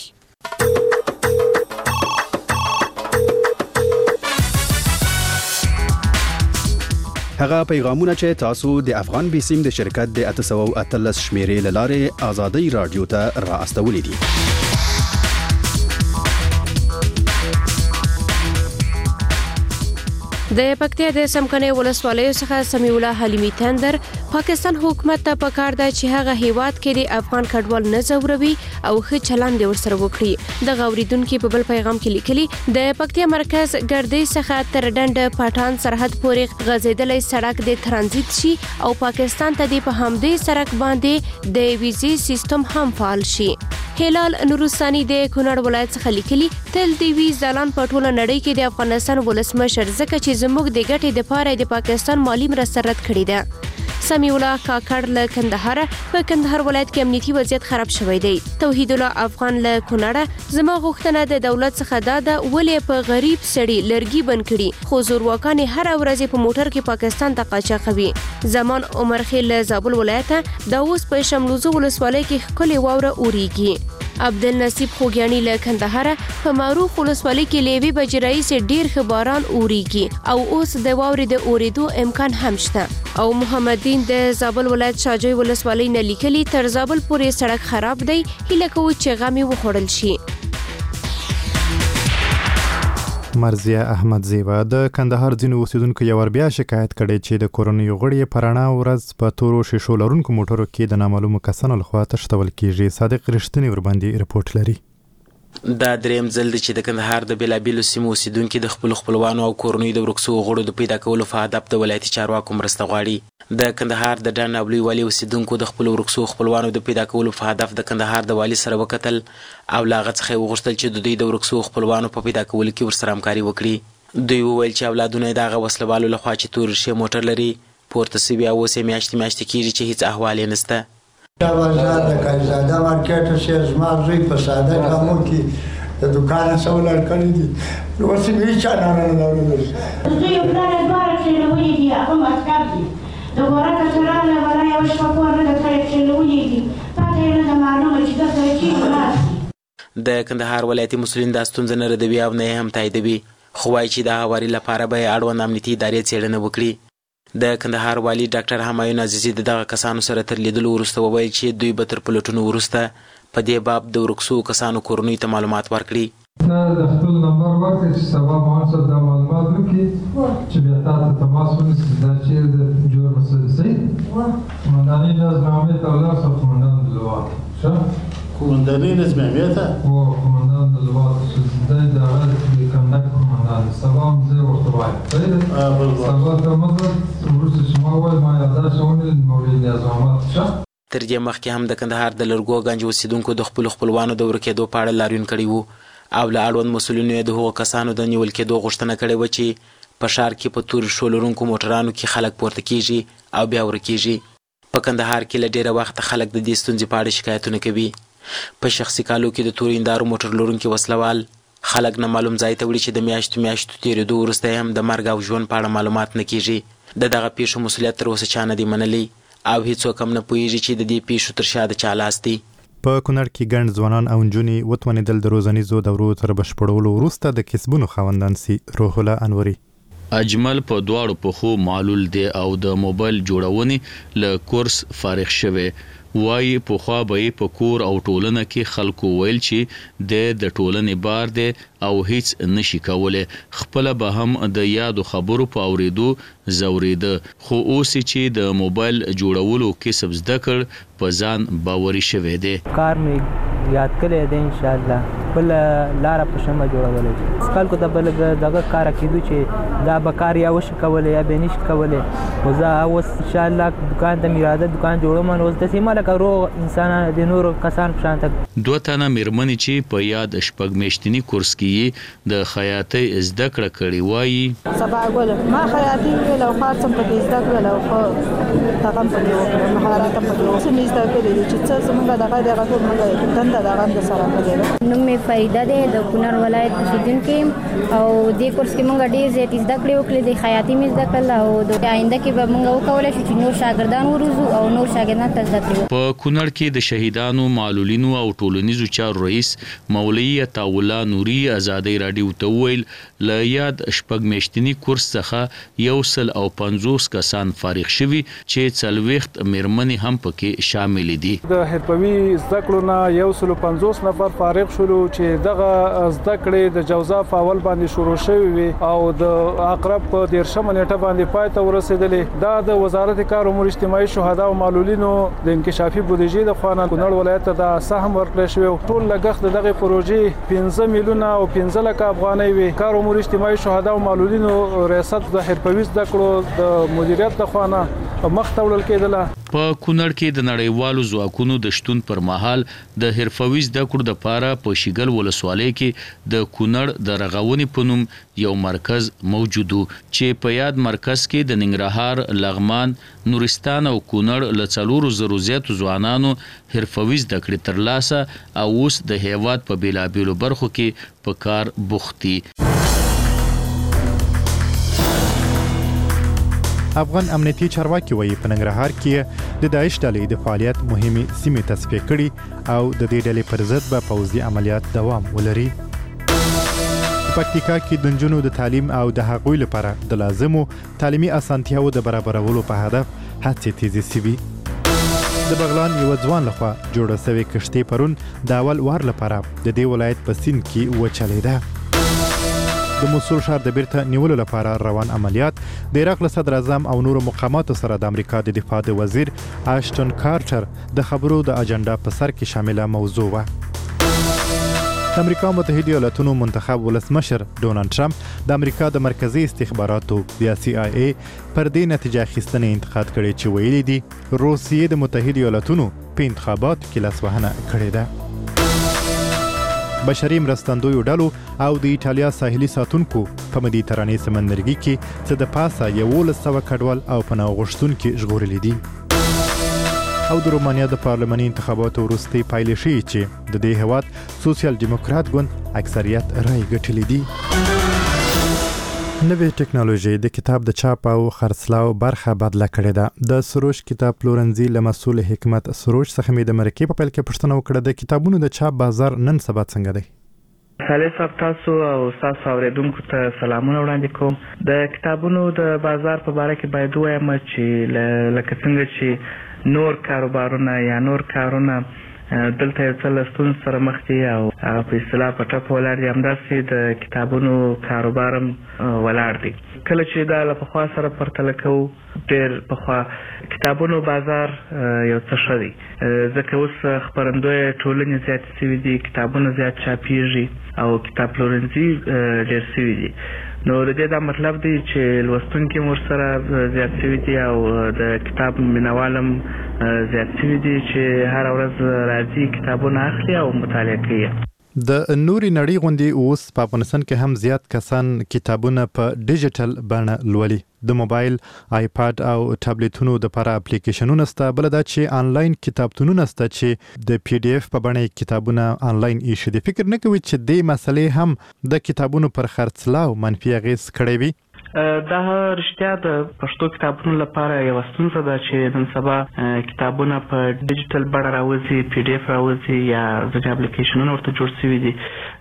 هغه پیغامونه چې تاسو د افغان بیسیم د شرکت د 813 شمیرې لاره آزادۍ رادیو ته را استولې دي. د پکتیا د سمکنې ولسوالۍ څخه سمیع الله حلیمی تندر پاکستان حکومت ته پکار دی چې هغه هیواد کې د افغان کډوال نه زوروي او ښه چلند ورسره وکړي. د غوریدونکو په بل پیغام کې لیکلي د پکتیا مرکز ګردې څخه تر ډنډ پټان سرحد پورې غځېدلې سړک د ترانزیت شي او پاکستان ته د په همدې سړک باندې د ویزې سیستم هم فعال شي. هلال نورستاني د کونړ ولایت څخه لیکلي تل دی وی ځلان په ټوله نړۍ کې د افغانستان ولسمشر ځکه چې زموږ د ګټې لپاره د پاکستان مالی مرسته رد کړې ده. سمیع الله کاکړ له کندهار په کندهار ولایت کې امنیتي وضعیت خراب شوی دی. توحید الله افغان له کونړ زما غوښتنه د دولت څخه دا ده ولې په غریب سړي لرګي بند کړي خو زورواکان هر ورځ په موټر کې پاکستان ته قاچاقوي. زمان عمر خیل له زابل ولایت دا اوس په شملوزو ولسوالۍ کې ښکلې واوره اورېږي. عبدالنصیب خوږیاني له کندهار په معروف ولسوالۍ کې لیوي بجرایي سي ډیر ښه باران اورېږي او اوس د واورې د اورېدو امکان هم شته. او محمد دین د زابل ولایت شاجوی ولسوالۍ نه لیکلي تر زابل پورې سړک خراب دی هیله کوو چې غمې وخوړل شي. مرزیه احمد زیبا د کندهار ځینو اوسیدونکو یو ور بیا شکایت کړی چې د کورونیو غړي په رڼا ورځ په تورو شیشو لرونکو موټرو کې د نامعلومو کسانو لخوا تښتول کیږي. صادق رښتینی ورباندې رپورټ لري. دا دریم ځل دی چې د کندهار د بیلابیلو سیمو اوسیدونکي د خپلو خپلوانو او کورنیو د ورک شوو غړو د پیدا کولو په هدف د ولایتي چارواکو مرسته غواړي. د کندهار د ډان او لوی والي اوسیدونکو د خپلو ورک شوو خپلوانو د پیدا کولو په هدف د کندهار د والي سره وکتل او له هغه څخه یې وغوښتل چې د دوی د ورک شوو خپلوانو په پیدا کولو کې ورسره همکاري وکړي. دوی وویل چې اولادونه یې د هغه وسلوالو لخوا چې تور ریښې موټر لري پورته سوي او اوس یې میاشتې کېږي چې هیڅ احوال یې نشته. دا بازار د کاجزاده مارکیټ چې زما زوی په ساده کامو کې د دوکان څخه کړی دي نو اوس یې چا نه راوړل. زوی په لاره دواره چې لوی دي هغه مسکر دي د ورته سره له ولا یو شپه نه کړی چې لوی دي پاتې نه معلومه چې دا څه چی. د کندهار ولایتي مسولین د ستونزې نه ردوي او نه هم تاییدوي خو وایي چې د هواري لپاره به اړوند امنیتي ادارې څېړنه وکړي. د کندهار والي ډاکټر همایون عزیزي د دغه کسانو سره تر لیدلو وروسته وویل چې دوی به تر پلټونو وروسته په دې باب د ورک شوو کسانو کورنیو ته معلومات ورکړي. د خپل نمبر ورکړئ چې سبا به هم سره دا معلومات وکړي چې بیا تا ته تماس ونیسي دا چیرې د جوړ مسله صحیح. قمنداني نظامي ته ولاړ شه قمندان د لواط ښه قمنداني نظامي ته قمندان د لواط دی د هغه د کنډک قمندان سبا هم زه ورته وایم صحیح ده سبا ته مطلب وروسته چې ما ووایي ما یادداشت ونیول مورد نظامات ښه. تر دې مخکې هم د کندهار د لرګو ګنج اوسیدونکو د خپلو خپلوانو د ورکېدو په اړه لاریون کړی وو او له اړوند مسؤلینو یې د هغو کسانو د نیول کېدو غوښتنه کړې وه چې په ښار کې په تورې ریښو لرونکو موټرانو کې خلک پورته کېږي او بیا ورکېږي. په کندهار کې له ډېره وخته خلک د دې ستونزې په اړه شکایتونه کوي. په شخصي کالو کې د تورو هندارو موټر لرونکي وسلوال خلک نه معلوم ځای ته وړي چې د میاشتو تېرېدو وروسته هم د مرګ او ژوند په اړه معلومات نه کېږي. د دغه پیښو مسؤلیت تر اوسه چا نه دی منلی او هیڅوک هم نه پوهېږي چې د دې پیښو تر شا د چا لاس دی. په کونړ کې ګڼ ځوانان او نجونې وتوانېدل د روزنیزو دورو تر بشپړولو وروسته د کسبونو خاوندان سي. روح الله انوري اجمل په دواړو پښو معلول دی او د موبایل جوړونې له کورس فارغ شوی. وایي پخوا به یې په کور او ټولنه کې خلکو ویل چې د ټولنې بار دی او هیڅ نشي کولی. خپله به هم د یادو خبرو په اورېدو ځورېده خو اوس چې د موبایل جوړولو کسب زده کړ په ځان باوري شوی دی. کار مې یاد کړی دی انشاءالله بل لاره په شمه جوړولی خلکو ته بل دغه کار کېدو چې دا به کار یا وشي کولی یا به نشي کولی خو زه اوس انشاءالله دکان ته مې اراده دکان جوړوم نو اوس داسې ما لکه روغ انسانان د نورو کسانو په شان ته. 2 تنه مېرمنې چې په یاد شپږ میاشتني کورس کې د خیاطۍ زده کړه کړې وایي سبا ګل ما خیاطۍ ویل او خاصم په زده کړل او په تاغم په یو مهارت په یو څه مې زده کړې چې څه څنګه دغه ټول موږ دنده دغه د سره کړې. نوم مې فریده ده د کونړ ولایت اوسیدونکې او دې کورس کې موږ ډېر زیات زده کړې وکړې د خیاطۍ مې زده کړل او د آینده کې به موږ وکولی شو چې نور شاګردان وروزو او نور شاګردان ته زده کړو. په کونړ کې د شهیدانو معلولینو او ټولنیزو چارو رئیس مولوي عطاءالله نوري ازادۍ راډیو ته وویل له یاد شپږ میاشتني کورس څخه 150 کسان فارغ شوي چې 40 مېرمنې هم پکې شاملې دي. د حرفوي زده کړو نه 150 نفر فارغ شولو چې دغه زده کړې د جوزا په اول باندې شروع شوې وي او د اقرب په 13 نیټه باندې پای ته ورسېدلې. دا د وزارت کار امور اجتماعي شهدا او معلولینو د انکشافي بودیجې د خوانه کونړ ولایت ته د سهم ورکړل شوی. ټول لګښت دغه پروژې 15 میلیونه او 15 لک افغانۍ وي. کار امور اجتماعي شهدا او معلولینو ریاست د حرفوي زده کړو د مدیریت د خوانه مخ ته وړل کېدله. په کونړ کې د نړیوالو ځواکونو د شتون پر مهال د حرفوي زده کړو لپاره په شیګل ولسوالۍ کې د کونړ د رغونې په نوم یو مرکز موجود و چې په یاد مرکز کې د ننګرهار، لغمان، نورستان او کونړ له 4,000 زیاتو ځوانانو حرفوي زده کړې ترلاسه او اوس د هیواد په بیلابیلو برخو کې په کار بوخت دي. افغان امنیتي چارواکي وایي په ننګرهار کې د داعش ډلې د فعالیت مهمې سیمې تصفیه کړي او د دې ډلې پر ضد به پوځي عملیات دوام ولري. په پکتیکا کې د نجونو د تعلیم او د هغوی لپاره د لازمو تعلیمي اسانتیاوو د برابرولو په هدف هڅې تیزې شوي. د بغلان یو ځوان لخوا جوړه شوې کشتۍ پرون د اول وار لپاره د دې ولایت په سیند کې وچلېده. د موصل ښار د بیرته نیولو لپاره روان عملیات د عراق له صدر اعظم او نورو مقاماتو سره د امریکا د دفاع د وزیر آشټن کارټر د خبرو د اجنډا په سر کې شامله موضوع وه. د امریکا متحده ایالاتونو منتخب ولسمشر ډونالد ټرمپ د امریکا د مرکزی استخباراتو یا CIA پر دې نتیجه اخیستنې انتقاد کړی چې ویلي دي روسیې د متحده ایالاتونو په انتخاباتو کې لاسوهنه کړې ده. بشري مرستندویو ډلو او د ایټالیا ساحلي ساتونکو په مدیترانې سمندرګي کې څه د پاسه 1100 کډوال او پناه غوښتونکي ژغورلي دي. او د رومانیا د پارلماني انتخاباتو وروستۍ پایلې ښیي چې د دې هیواد سوسیال ډیموکرات ګوند اکثریت رای ګټلي دي. نوې ټکنالوژي د کتاب د چاپ او خرڅلاو برخه بدله کړې ده. د سروش کتاب پلورنځي له مسؤل حکمت سروش څخه مې د مرکې په پیل کې پوښتنه وکړه د کتابونو د چاپ بازار نن سبا څنګه دی؟ صالح صاحب تاسو او تاسو اوریدونکو ته سلامونه وړاندې کوم. د کتابونو د بازار په اړه کې باید وایم چې لکه څنګه چې نور کاروبارونه یا نور کارونه دلته یو څه له ستونزو سره مخ دي او په اصطلاح په ټپ ولاړ دي، همداسې د کتابونو کاروبار هم ولاړ دی. کله چې دا له پخوا سره پرتله کوو ډېر پخوا کتابونو بازار یو څه ښه دی، ځکه اوس خپرندوی ټولنې زیاتې شوي دي، کتابونه زیات چاپیږي او کتاب پلورنځي ډېر شوي دي. نو د دې دا مطلب دی چې لوستونکي هم ورسره زیات شوي دي او د کتاب مینوال هم زیات شوي دي چې هره ورځ راځي کتابونه اخلي او مطالعه کوي. د نوري نړۍ غوندې اوس په افغانستان کې هم زیات کسان کتابونه په ډیجیټل بڼه لولي. د موبایل، آیپاد او ټابلیټونو د لپاره اپلیکیشنونه شته، بل دا چې آنلاین کتابتونونه شته چې د PDF په بڼه کتابونه آنلاین ایښي دي. فکر نه کوي چې دې مسلې هم د کتابونو پر خرڅلاو منفي اغېز کړی وي؟ دا رښتیا د پښتو کتابونو لپاره یو ستونزه ده چې نن سبا کتابونه په ډیجیټل بڼه راوځي، PDF راوځي یا ځینې اپلیکیشنونه ورته جوړ شوي دي.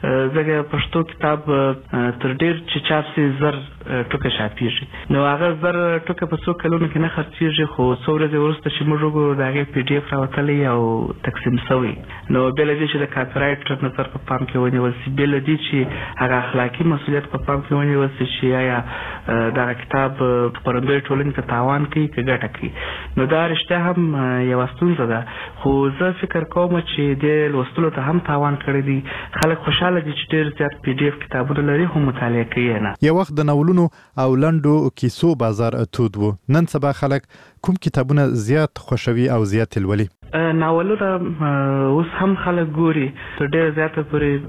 ځکه پښتو کتاب تر ډېر چې چاپ شي زر ټوکه چاپېږي، نو هغه زر ټوکه په څو کلونو کې نه خرڅېږي، خو څو ورځې وروسته چې موږ وګورو د هغې PDF راوتلی او تقسیم شوی. نو بې له دې چې د کاپیرایټ نظر په پام کې ونیول شي، بې له دې چې هغه اخلاقي مسؤلیت په پام کې ونیول شي چې آیا دا کتاب خپرندوی ټولنې ته تاوان کوي که ګټه کوي، نو دا رښتیا هم یوه ستونزه ده. خو زه فکر کوم چې د لوستلو ته هم تاوان کړی دی. خلک خوشحاله دي چې ډېر زیات PDF کتابونه لري خو مطالعه کوي نه. یو وخت د ناولونو او لنډو کیسو بازار تود و. نن سبا خلک کوم کتابونه زیات خوښوي او زیات لولي؟ ناولونه اوس هم خلک ګوري، تر ډېره زیاته پورې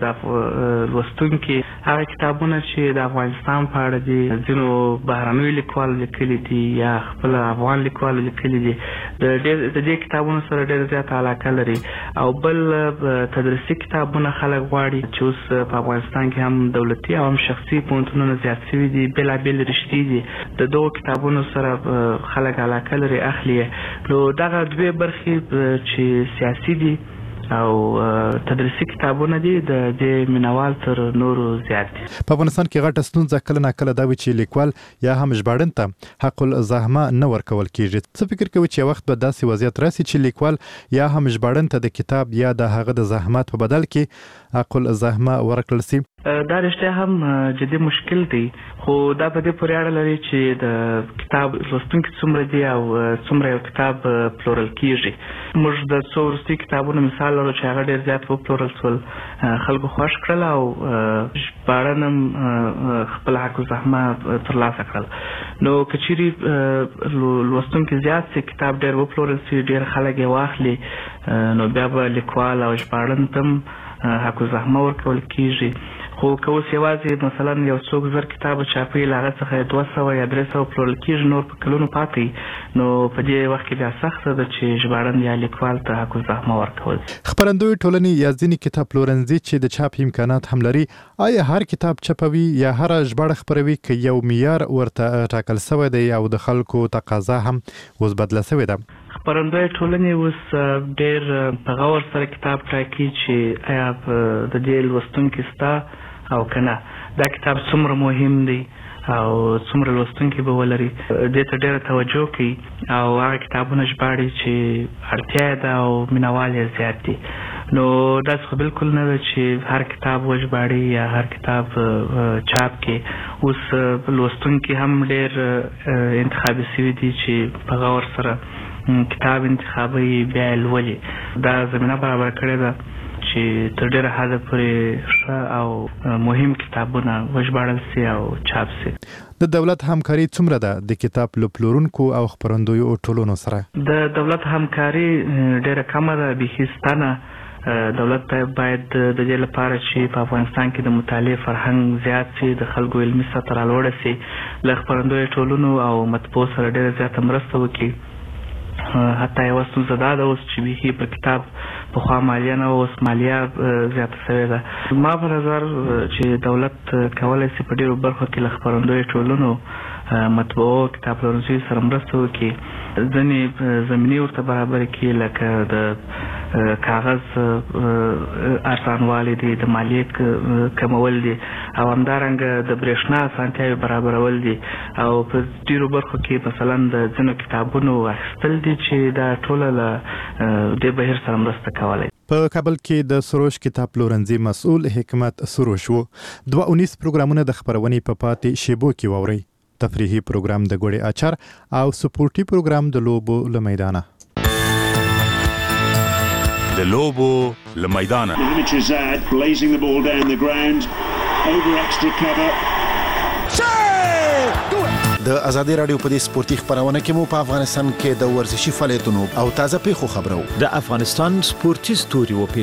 د لوستونکي هغه کتابونه چې د افغانستان په اړه دي، ځینو بهرنیو لیکوالو لیکلي دي یا خپل افغان لیکوالو لیکلي دي، د دې کتابونو سره ډېره زیاته علاقه لري. او بل تدریسي کتابونه خلک غواړي چې اوس په افغانستان کې هم دولتي او هم شخصي پوهنتونونه زیات شوي دي، بېلابېل رشتې دي، د دغو کتابونو سره خلک علاقه لري، اخلي. نو دغه دوې برخې چې سیاسي دي او تدریسي کتابونه دي د دې مینوال تر نورو زیات دي. په افغانستان کې غټه ستونزه کله ناکله دا وي چې لیکوال یا هم ژباړن ته حق الزحمه نه ورکول کیږي. څه فکر کوي چې وخت به داسې وضعیت راسي چې لیکوال یا هم ژباړن ته د کتاب یا د هغه د زحمت په بدل کې حق الزحمه ورکړل شي؟ دا رښتیا هم جدي مشکل دی خو دا په دې پورې اړه لري چې د کتاب لوستونکي څومره دي او څومره یو کتاب پلورل کیږي موږ د څو وروستي کتابونو مثال لرو چې هغه ډېر زیات وپلورل شول خلکو خوښ کړل او ژباړن هم خپل حق الزحمه ترلاسه کړل نو که چیرې لوستونکي زیات سي کتاب ډېر وپلورل سي ډېر خلک یې واخلي نو بیا به لیکوال او ژباړن ته هم حق الزحمه ورکول کیږي خو که اوس یوازې مثلا یو څوک زر کتابه چاپي له هغه څخه 200 یا 300 پلورل کېږي نور په کلونو پاتې نو په دې وخت کې بیا سخته ده چې ژباړن یا لیکوال ته حق الزحمه ورکول خپرندوی ټولنې یا ځینې کتاب پلورنځي چې د چاپ امکانات هم لري آیا هر کتاب چاپوي یا هر ژباړه خپروي که یو معیار ورته ټاکل شوی دی او د خلکو تقاضا هم اوس بدله شوې ده خپرندوی ټولنې اوس ډېر په غور سره کتاب ټاکي چې آیا د دې لوستونکي شته او کنه دا کتاب څومره مهم دی او څومره لوستونکي به ولري دې ته ډېره توجه کوي او هغه کتابونه ژباړي چې اړتیا ده او مینوال یې زیات دي نو داسې خو بالکل نه ده چې هر کتاب وژباړي یا هر کتاب چاپ کې اوس لوستونکي هم ډېر انتخابي شوي دي چې په غور سره کتاب انتخابوي بیا یې لولي دا زمینه برابر کړې ده چې تر ډېره حده پورې ښه او مهم کتابونه وژباړل سي او چاپ سي د دولت همکاري څومره ده د کتاب پلورونکو او خپرندویو ټولنو سره د دولت همکاري ډېره کمه ده بیخي شته نه دولت باید د دې لپاره چې په افغانستان کې د مطالعې فرهنګ زیات سي د خلکو علمي سطح رالوړه سي له خپرندویو ټولنو او مطبوعو سره ډېره زیاته مرسته وکړي حتی یوه ستونزه دا ده اوس چې بیخي پر کتاب پخوا مالیه نه اوس مالیه زیاته شوې ده ما په نظر چې دولت کولی شي په ډېرو برخو کې له خپرندویو ټولنو مطبوعو کتاب پلورنځیو سره مرسته وکړي ځینې زمینې ورته برابرې کړي لکه د کاغذ ارزانوالی دی د مالیې کمول دي او همدارنګه د برېښنا اسانتیاوې برابرول دي او په ډېرو برخو کې مثلا د ځینو کتابونو اخیستل دي چې دا ټوله له دې بهیر سره مرسته کولی په کابل کې د سروش کتاب پلورنځي مسؤل حکمت سروش وو 2 پروګرامونه د خبرونې په پاتې شیبو کې واوري تفریحي پروګرام د ګوړې اچار او سپورتي پروګرام د لوبو له میدانه د لوبو له میدانه د ازادي رادیو په دې سپورتي خبرونه کې مو په افغانستان کې د ورزشي فعالیتونو او تازه پیښو خبرو د افغانستان سپورتي ستوري و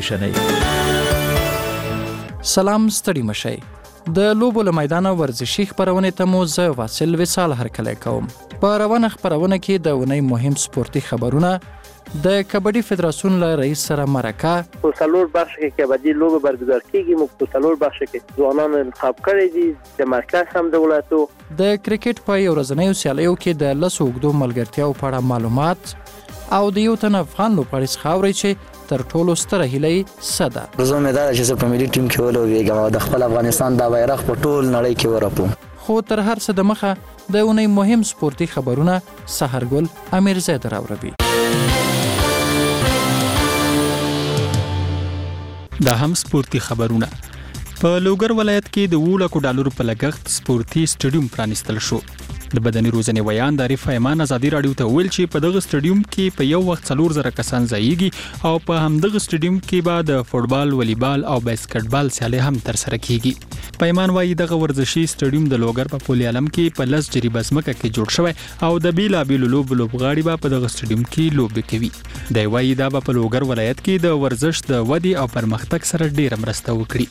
پیښنې سلام ستړي مشي د لوبو له میدانه ورزشي خبرونه ته مو زه واصل وصال هرکلی کوم په روانه خبرونه کې د ونې مهم سپورتي خبرونه د کبډي فدراسیون له رئیس سره مرکه په څلور بخش کې کبډي لوبه برگزار کیږي موږ په څلور بخش کې ځوانان انتخاب کړي دي د مرکز هم د ولایتو د کرکټ په یو ورځنیو سیالیو کې د لسو اوږدو ملګرتیاو په اړه معلومات او د یو تن افغان لوبغاړي څخه اوري چې تر ټولو ستره هیله سده زه امیدوار یم چې په ملي ټیم کې ولوبېږم او د خپل افغانستان د بیرغ په ټول نړۍ کې ورپوم خو تر هر څه د مخه د اونۍ مهم سپورتي خبرونه سحرګل امیرزاده راوړي دا هم سپورتي خبرونه په لوګر ولایت کې د $100 په لګښت سپورتي سټیډیوم پرانیستل شو د بدني روزنې ویان د عارف ایمان ازادي رادیو ته ویل چې په دغه سټیډیوم کې په یو وخت 4000 کسان ځایږي او په همدغه سټیډیوم کې به د فوټبال، والیبال او باسکټبال سیالۍ هم ترسره کیږي. پیمان وايي دغه ورزشي سټیډیوم د لوګر په پولي عالم کې په 10 جریبه ځمکه کې جوړ شوی او د بیلابیلو لوبغاړي به په دغه سټیډیوم کې لوبې کوي. دی وايي دا به په لوګر ولایت کې د ورزش د ودې او پرمختګ سره ډیره مرسته وکړي.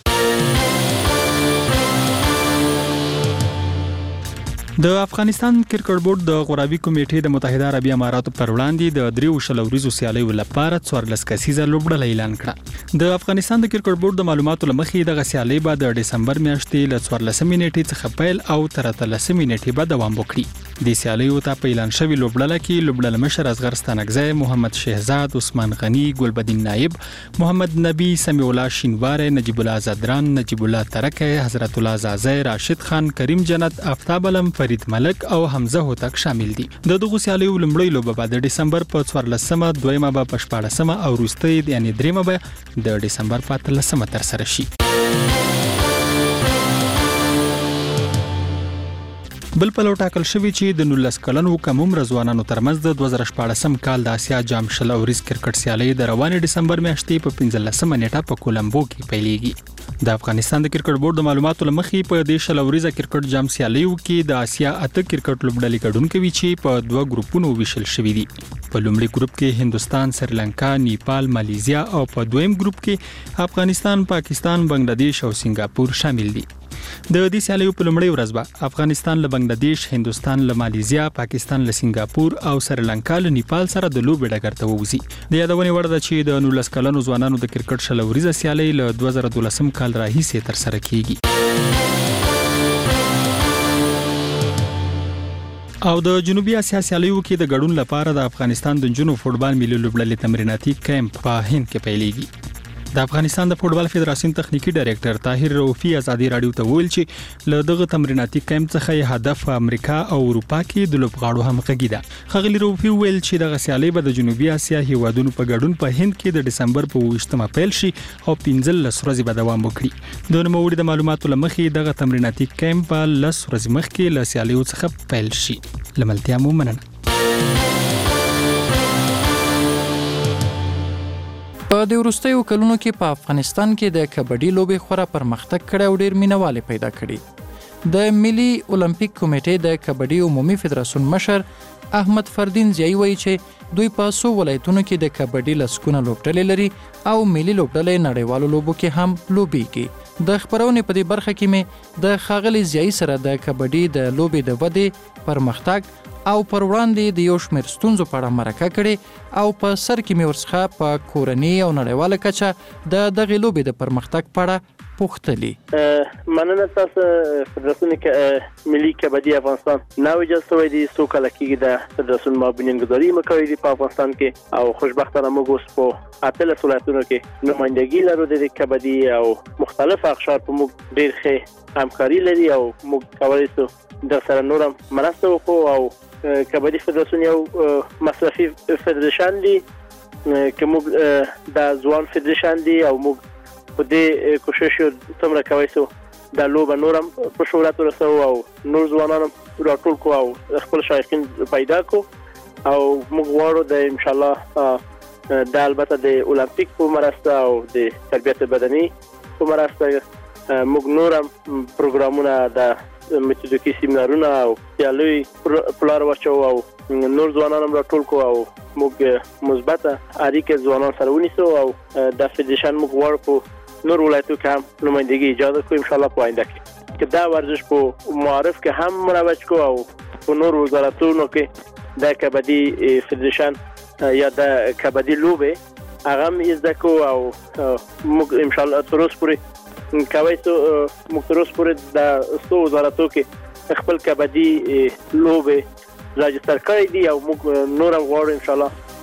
د افغانستان کرکټ بورډ د غورابي کمیټې د متحده عربي اماراتو پر وړاندې د 3 ورځو سیالیو لپاره 14 کسیزه لوبډله اعلان کړه. د افغانستان د کرکټ بورډ د معلوماتو لمخې د سیالۍ بعد د دسمبر میاشتې له 14 نیټې څخه پیل او تر 13 نیټې به دوام وکړي. د سیالیو ته په اعلان شوی لوبډله کې لوبډله مشر اصغر ستانکزی، محمد شهزاد، عثمان غنی، ګلبدین نائب، محمد نبی، سمیع الله شینواری، نجیب الله زدران، نجیب الله ترکی، حضرت الله زازی، راشد خان، کریم جنت، آفتاب علم، فرید ملک او حمزه هوتک شامل دي. د دغه سیالیو لومړی لوبه به د دسمبر په 14مه، دویمه به په 14مه او وروستۍ یعنی دریمه به د دسمبر په 13مه تر سره شي. بل پلو ټاکل شوی چې د 19 کلنو کم عمر ځوانانو ترمنځ د 2014 کال د اسیا جام شل اوریز کرکټ سیالي د روانې ډسمبر میاشتې په 15 نیټه په کولمبو کې پیلېږي. د افغانستان د کرکټ بورډ د معلوماتو لمخې په د شل اوریزه کرکټ جام سیالیو کې د اسیا اته کرکټ لوبډلې ګډون کوي چې په دوه ګروپونو ویشل شوي دي. په لومړي ګروپ کې هندستان، سریلانکا، نیپال، مالیزیا او په دویم ګروپ کې افغانستان، پاکستان، بنگلاديش او سنگاپور شامل دي. د دې سیالیو په لومړۍ ورځ به افغانستان له بنگلاديش، هندستان له مالیزیا، پاکستان له سنگاپور او سریلانکا له نیپال سره د لوبې ډګر ته ووځي. د یادونې وړ ده چې د 19 کلنو ځوانانو د کرکټ شل اوریزه سیالي له 2012 کال راهیسې تر سره کیږي. او د جنوبي اسیا سیالیو کې د ګډون لپاره د افغانستان د جنوب فوټبال ملي لوبډلې تمریناتي کیمپ په هند کې پیلېږي. د افغانستان د فوټبال فدراسیون تخنیکی ډایریکټر طاهر رؤفي ازادي رادیو ته ویل چې له دغه تمریناتي کیمپ څخه هدف امریکا او اروپا کې د لوبغاړو همغږي ده. خغلی رؤفي ویل چې دغه سیالي به د جنوبي اسیا هیوادونو په ګډون په هند کې د ډسمبر په 28مه پیل شي او 15 ورځې به دوام وکړي. د نوموړي د معلوماتو لمخې دغه تمریناتي کیمپ 10 ورځې مخکې له سیالیو څخه پیل شي. لملتیا مو مننه. په د وروستیو کلونو کې په افغانستان کې د کبډي لوبې خورا پرمختګ کړی او ډېر مینوالې پیدا کړي. د ملي اولمپیک کمیټې د کبډي عمومي فدراسیون مشر احمد فردین ضیاء وایي چې دوی په 100 ولایتونو کې د کبډي لسکونه لوبډلې لري او ملي لوبډلې نړیوالو لوبو کې هم لوبېږي. د خبرونې په دې برخه کې مې د ښاغلي ضیاء سره د کبډي د لوبې د ودې، پرمختګ او پر وړاندې د یو شمېر ستونزو په اړه مرکه کړې او په سر کې مې ورڅخه په کورنۍ او نړیواله کچه د دغې لوبې د پرمختګ په اړه پوښتلي. مننه تاسو. فدراسیون ملي کبډي افغانستان نو ایجاد شوی دی. څو کال کېږي د فدراسیون بنیانګذاري مکوي دی په افغانستان کې او خوشبختانه موږ اوس په اتلس ولایتونو کې نمائندګي لرو د کبډي او مختلف اقشار په موږ ډېر ښه همکاري لري او موږ کولی شو د سره نورم مرسته وکړو او کبډي فدراسیون یو مصرفي فدراسیون دی که موږ د ځوان فدراسیون دی او موږ په دې کوشش څومره کوي سو د لوبه نورم په شهرت ورسو او نور ځوانان راټول کو او خپل شایقین پیدا کو او موږ غواړو د ان شاء الله د البته د اولمپیک په مرسته او د تربیت بدني په مرسته موږ نورم پروګرامونه د میتودیکی سیمینارونه او سیالي پلان واچو او نور ځوانان راټول کو او موږ مثبته اړیکې ځوانان سره ونیسو او د فدراسیون موږ غواړو نور ولایتو کې هم نمائندګي ایجاد کړو ان شاء الله په آینده کې چې دا ورزش په معارف کې هم مروج کو او په نور وزارتونو کې د کبډي فدراسیون یا د کبډي لوبه هغه هم زده کو او موږ ان شاء الله تر اوسه پورې کوي ته موږ تر اوسه پورې د 100 وزارتونو کې خپل کبډي لوبه راجستر کړی دی او موږ نور غواړو ان شاء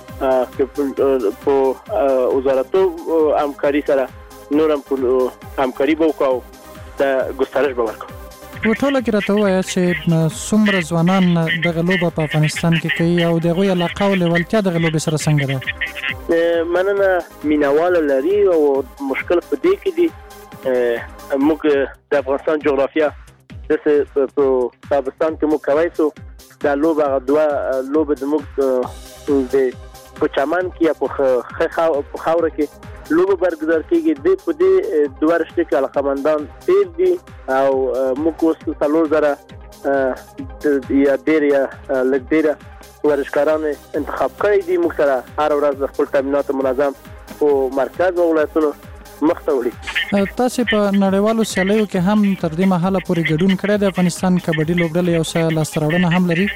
الله په وزارتونو همکاري سره نورم همکاري وکړو د ګسترش به ورکړو. په ټوله کې راته ووایه چې څومره ځوانان دغه لوبه په افغانستان کې کوي او د هغوی علاقه او لیوالتیا دغه لوبې سره څنګه ده؟ مننه. مینهواله لري او مشکل په دې کې دي موږ د افغانستان جغرافیا داسې په تابستان کې موږ کوی سو دا لوبه دوه لوبه د موږ د په چمن کې یا په خاوره کې لوبه برگزار کیږي. د په دې دوه رشته کې علاقمندان ډېر دي او موږ اوس څلور زره یا ډېر یا لږ ډېر ورزشکاران انتخاب کړي دي. موږ سره هر ورځ خپل تمرینات منظم او مرکز او ولایتونو مخ ته وړي. تاسو په نړیوالو سیالیو کې هم تر دې مهاله پورې ګډون کړی د افغانستان کبډي لوبډلې یو څه لاسته راوړنه هم لري؟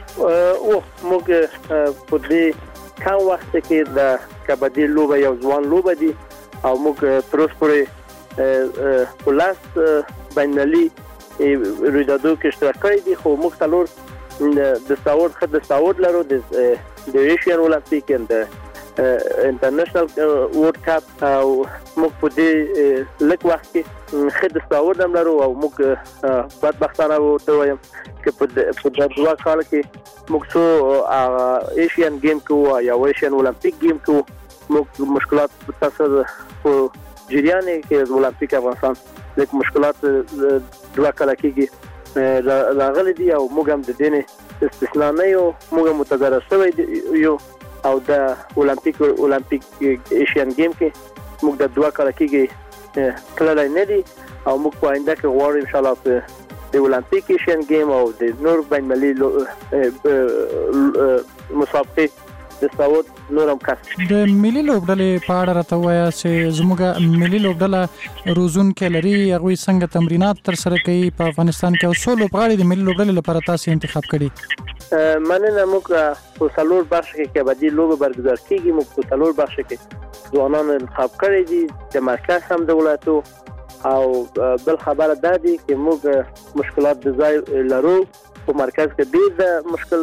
موږ په دې کم وخت کې د کبډي لوبه یو ځوان لوبه دي او موږ تر اوسه پورې په لاس بینالي رویدادو کې اشتراک کړی دي خو موږ څلور د ساوډ لرو د ایشین اولمپیک اند انټرنیشنل ورلد کپ او موږ په دې لږ وخت کې خد ساوډ هم لرو او موږ بدبختانه ورته وایم چې په دوه کال کې موږ څو ایشین گیم کو یا ایشین اولمپیک گیم کو موږ مشکلات تاسو په جریان کې اولمپیک افغانستان لیک مشکلات دوه کال کېږي راغلي دي او موږ هم د دې استثناء نه یو، موږ متضرر شوی یو او د اولمپیک ایشین گیم کې موږ د 2 کال کېږي تللی نه دي او موږ په آینده کې غواړو ان شاء الله په د اولمپیک ایشین گیم او د نور بین المللي مسابقې د سعود نورم کسب. د ملي لوبډلې په اړه راته وایه چې زموږ ملي لوبډله روزونکي لري، هغوی څنګه تمرینات ترسره کوي په افغانستان کې، او څو لوبغاړي د ملي لوبډلې لپاره تاسو انتخاب کړي؟ مننه. موږ په څلور برخه کې کبډي لوبه برگزار کیږي. موږ په څلور برخه کې ځوانان انتخاب کړي دي، د مرکز هم دولتو، او بل خبره ده دي چې موږ مشکلات د ځای لرو په مرکز کې ډېر د مشکل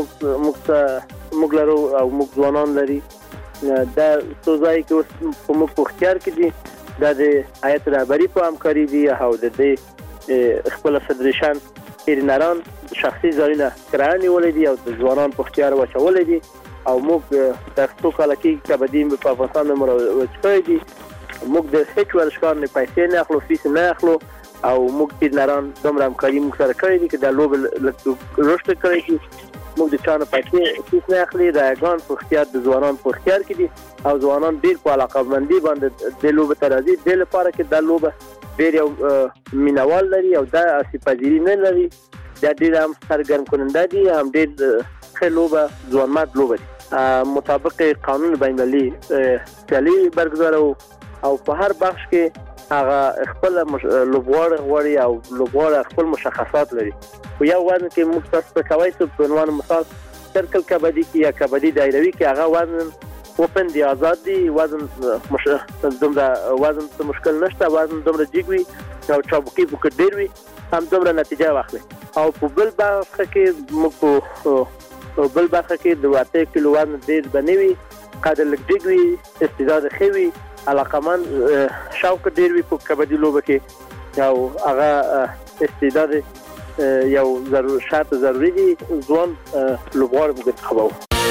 موږ لرو او موږ ځوانان لري. دا څو ځای کې په موږ په اختیار کې دي، دا د هیئت رهبري په همکاري دي او د خپل فدریشن ټرینران شخصي ځایونه کرایه نیولې دي او د ځوانان په اختیار واچولې دي او موږ د څو کال کې کبډي په افغانستان مروج کړی دي. موږ د هیڅ ورزشکار نه پیسې نه اخلو، فیس نه اخلو او موږ ټرینران دومره همکاري موږ سره کړې دي چې د لوبې رشد کړی دي. موږ د چانه پیسې فیس نه اخلي، رایګان په اختیار د ځوانان په اختیار کې دي او ځوانان ډېر په علاقه‌مندي باندې د لوبې ته راځي. د لپاره کې د لوبه ډېر یو مینوال لري او د اسپاجيري نه لري، دا ډېر هم سرګرم کننده دي، هم ډېر ښه لوبه ځوانمرد لوبه دي. مطابق قانون بین المللي سیالي برگزارو او په هر بخش کې هغه خپل لوبغاړي او لوبغاړي خپل مشخصات لري. په یو وزن کې موږ تاسو ته کوي چې په عنوان مثال سرکل کبډي کې یا کبډي دایروي کې هغه وزن اوپن دی، آزاد دی، وزن دومره وزن څه مشکل نشته، وزن دومره جګ وي او چابکي په ډېر وي هم دومره نتیجه واخلي. او په بل برخه کې موږ په بل برخه کې د 8 کیلو وزن ډېر بنوي، قدر لږ جګ وي، استعداد ښه وي، علاقمند شوق ډېر وي په کبډي لوبه کې او هغه استعداد یو شرط ضروري دي. ځوان لوبغاړي موږ انتخابوو.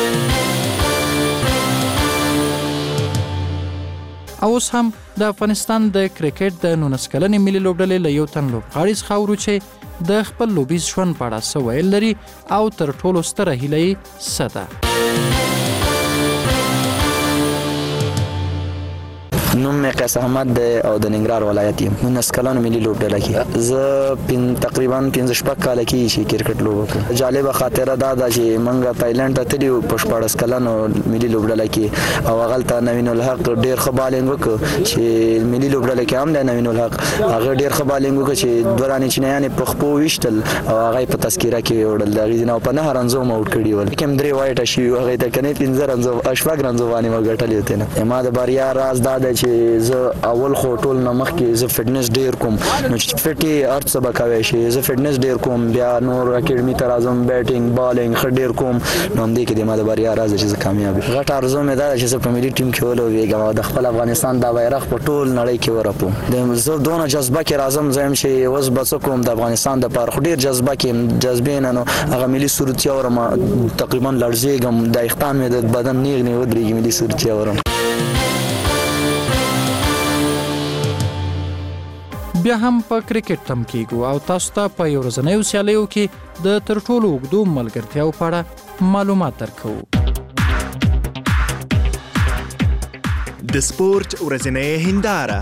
اوس هم د افغانستان د کرکټ د 19 کلنې ملي لوبډلې له یو تن لوبغاړي څخه اورو چې د خپل لوبیز ژوند په اړه څه ویل لري او تر ټولو ستره هیله یې څه ده. نوم مې قیس احمد دی او د ننګرهار ولایت یم. 19 کلن ملي لوبډله کې زه تقریبا 15 کال کې چې کرکټ لوبه کوم. جالبه خاطره دا ده چې موږ تایلند ته تلو په 14 کلن ملي لوبډله کې او هغه نوین الحق ډیر ښه بالینګ وکړ چې ملي لوبډله کې هم د نوین الحق هغه ډیر ښه بالینګ وکړ چې دورانې چینایان په خپو وشتل او هغه په تذکره کې وړل دغه نه په نه رنزو موټ کړی ول کوم درې وایټ شي هغه ته کنه 15 رنزو اشفاق رنزو باندې وګټلې وته نه. ما د باریا راز دا ده چې زه اول خو ټول نمخ کې زه فټنس ډیر کوم، نو چې فټي ارت سبا کوي شي زه فټنس ډیر کوم، بیا نور اکیډمي ته راځم، بیټینګ بالینګ ډیر کوم، نو هم دې کې د ما د باریا راز چې زه کامیاب غټ ارزو مې دا چې زه په ملي ټیم کې ولوبېږم او د خپل افغانستان د بیرغ په ټول نړۍ کې ورپوم. زه دونه جذبه کې راځم زم چې اوس بس کوم د افغانستان د پاره ډیر جذبه کې جذبې نه نو هغه ملي صورتیا ورم تقریبا لړزېږم، د اختام مې د بدن نیغ نه ودرېږي ملي صورتیا ورم. بیا هم په کرکټ تم کېږو او تاسو ته په یو ورځنیو سیالیو کې د تر ټولو اوږدو ملګرتیاو په اړه معلومات درکوو. د سپورت ورځنۍ هنداره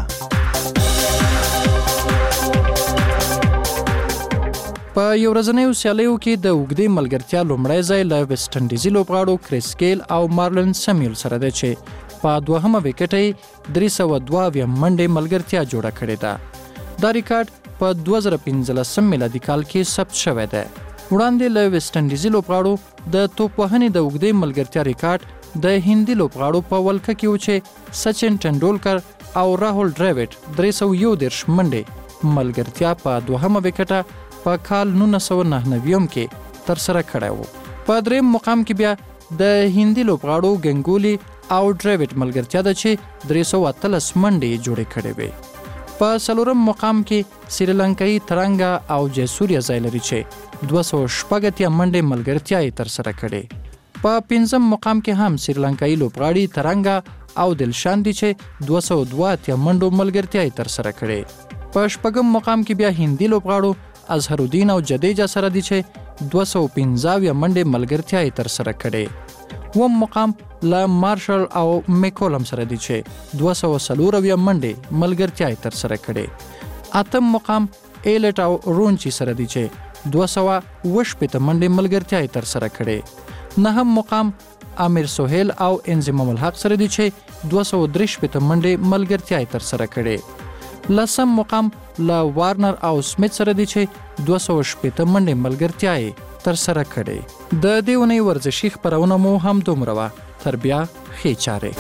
په یو ورځنیو سیالیو کې د اوږدې ملګرتیا لومړی ځای له ویسټ انډیزي لوبغاړو کریس ګیل او مارلن سمیول سره دی چې په 2مه وکټ یې 302 منډې ملګرتیا جوړه کړې ده. دا ریکارډ په 2015 میلادي کال کې ثبت شوی دی. وړاندې له ویسټ انډیزي لوبغاړو د توپ وهنې د اوږدې ملګرتیا ریکارډ د هندي لوبغاړو په ولکه کې و چې سچن ټنډولکر او راهول ډراوډ 311 منډې ملګرتیا په 2مه وکټه په کال 1999 کې تر سره کړی و. په دریم مقام کې بیا د هندي لوبغاړو ګنګولي او ډراوډ ملګرتیا ده چې 313 منډې جوړې کړې وې. په څلورم مقام کې سریلانکایي ترنګا او جیسوریا ځای لري چې 280 منډې ملګرتیا یې تر سره کړې. په پنځم مقام کې هم سریلانکایي لوبغاړي ترنګا او دلشان دي چې 202 منډو ملګرتیا یې تر سره کړې. په شپږم مقام کې بیا هندي لوبغاړو اظهرالدین او جدیجا سره دي چې 215 منډې ملګرتیا یې ترسره کړې. وم مقام له مارشل او میکولم سره دي چې 240 منډې ملګرتیا یې ترسره کړې. اتم مقام ایلټ او رونچی سره دي چې 218 منډې ملګرتیا یې ترسره کړې. نهم مقام امیر سهیل او انضمام الحق سره دي چې 263 منډې ملګرتیا یې ترسره کړې. لسم مقام له وارنر او سمیت سره دي چې 218 منډې ملګرتیا یې ترسره کړې. د دې اونۍ ورزشي خپرونه مو هم دومره وه. تر بیا ښې چارې.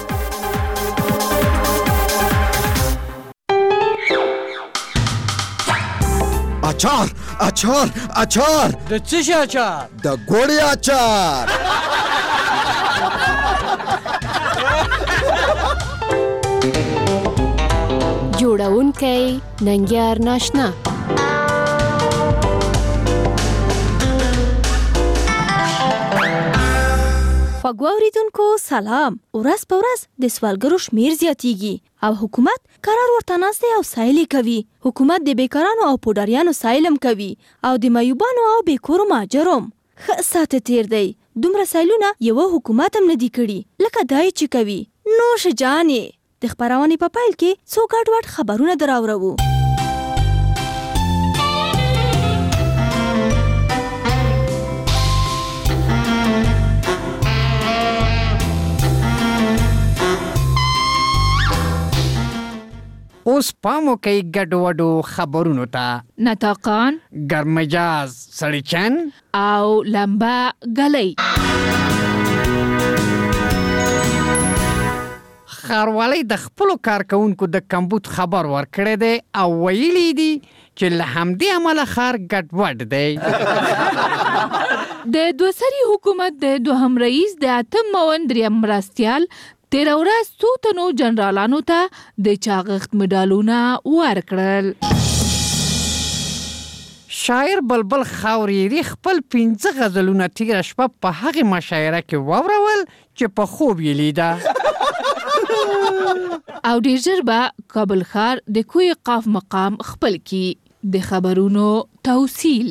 اچار اچار اچار د څه شي اچار؟ د ګوړې اچار. جوړونکی ننګیار ناشنا. خوږو اوریدونکو سلام. ورځ په ورځ د سوالګرو شمیر زیاتیږي او حکومت قرار ورته ناست دی او سایلې کوي. حکومت د بیکارانو او پوډاریانو سایلم کوي او د معیوبانو او بیکورو ماجروم. ښه ساعت تیر دی. دومره سایلونه یوه حکومت هم نه دي کړي لکه دای چې کوي. نوش جانې د خپرونې په پیل کې څو ګډوډ خبرونه دراوړو. اوس پامو کوي ګډوډو خبرونو ته. نطاقان، ګرمجاز سړیچن او لمبه ګلۍ. ښاروالۍ د خپلو کارکوونکو د کمبود خبر ورکړی دی او ویلي دي چې له همدې امله ښار ګډوډ دی. د دوسري حکومت د دوهم رئیس د 8 معاون دریم مرستیال 13 ورځ څو تنو جنرالانو ته د چاغښت مډالونه ورکړل. شاعر بلبل خاوريري خپل 15 غزلونه تیره شپه په هغې مشاعره کې واورول چې په خوب یې لیده. او ډېر ژر به کابل ښار د کوی قاف مقام خپل کی. د خبرونو توصیل.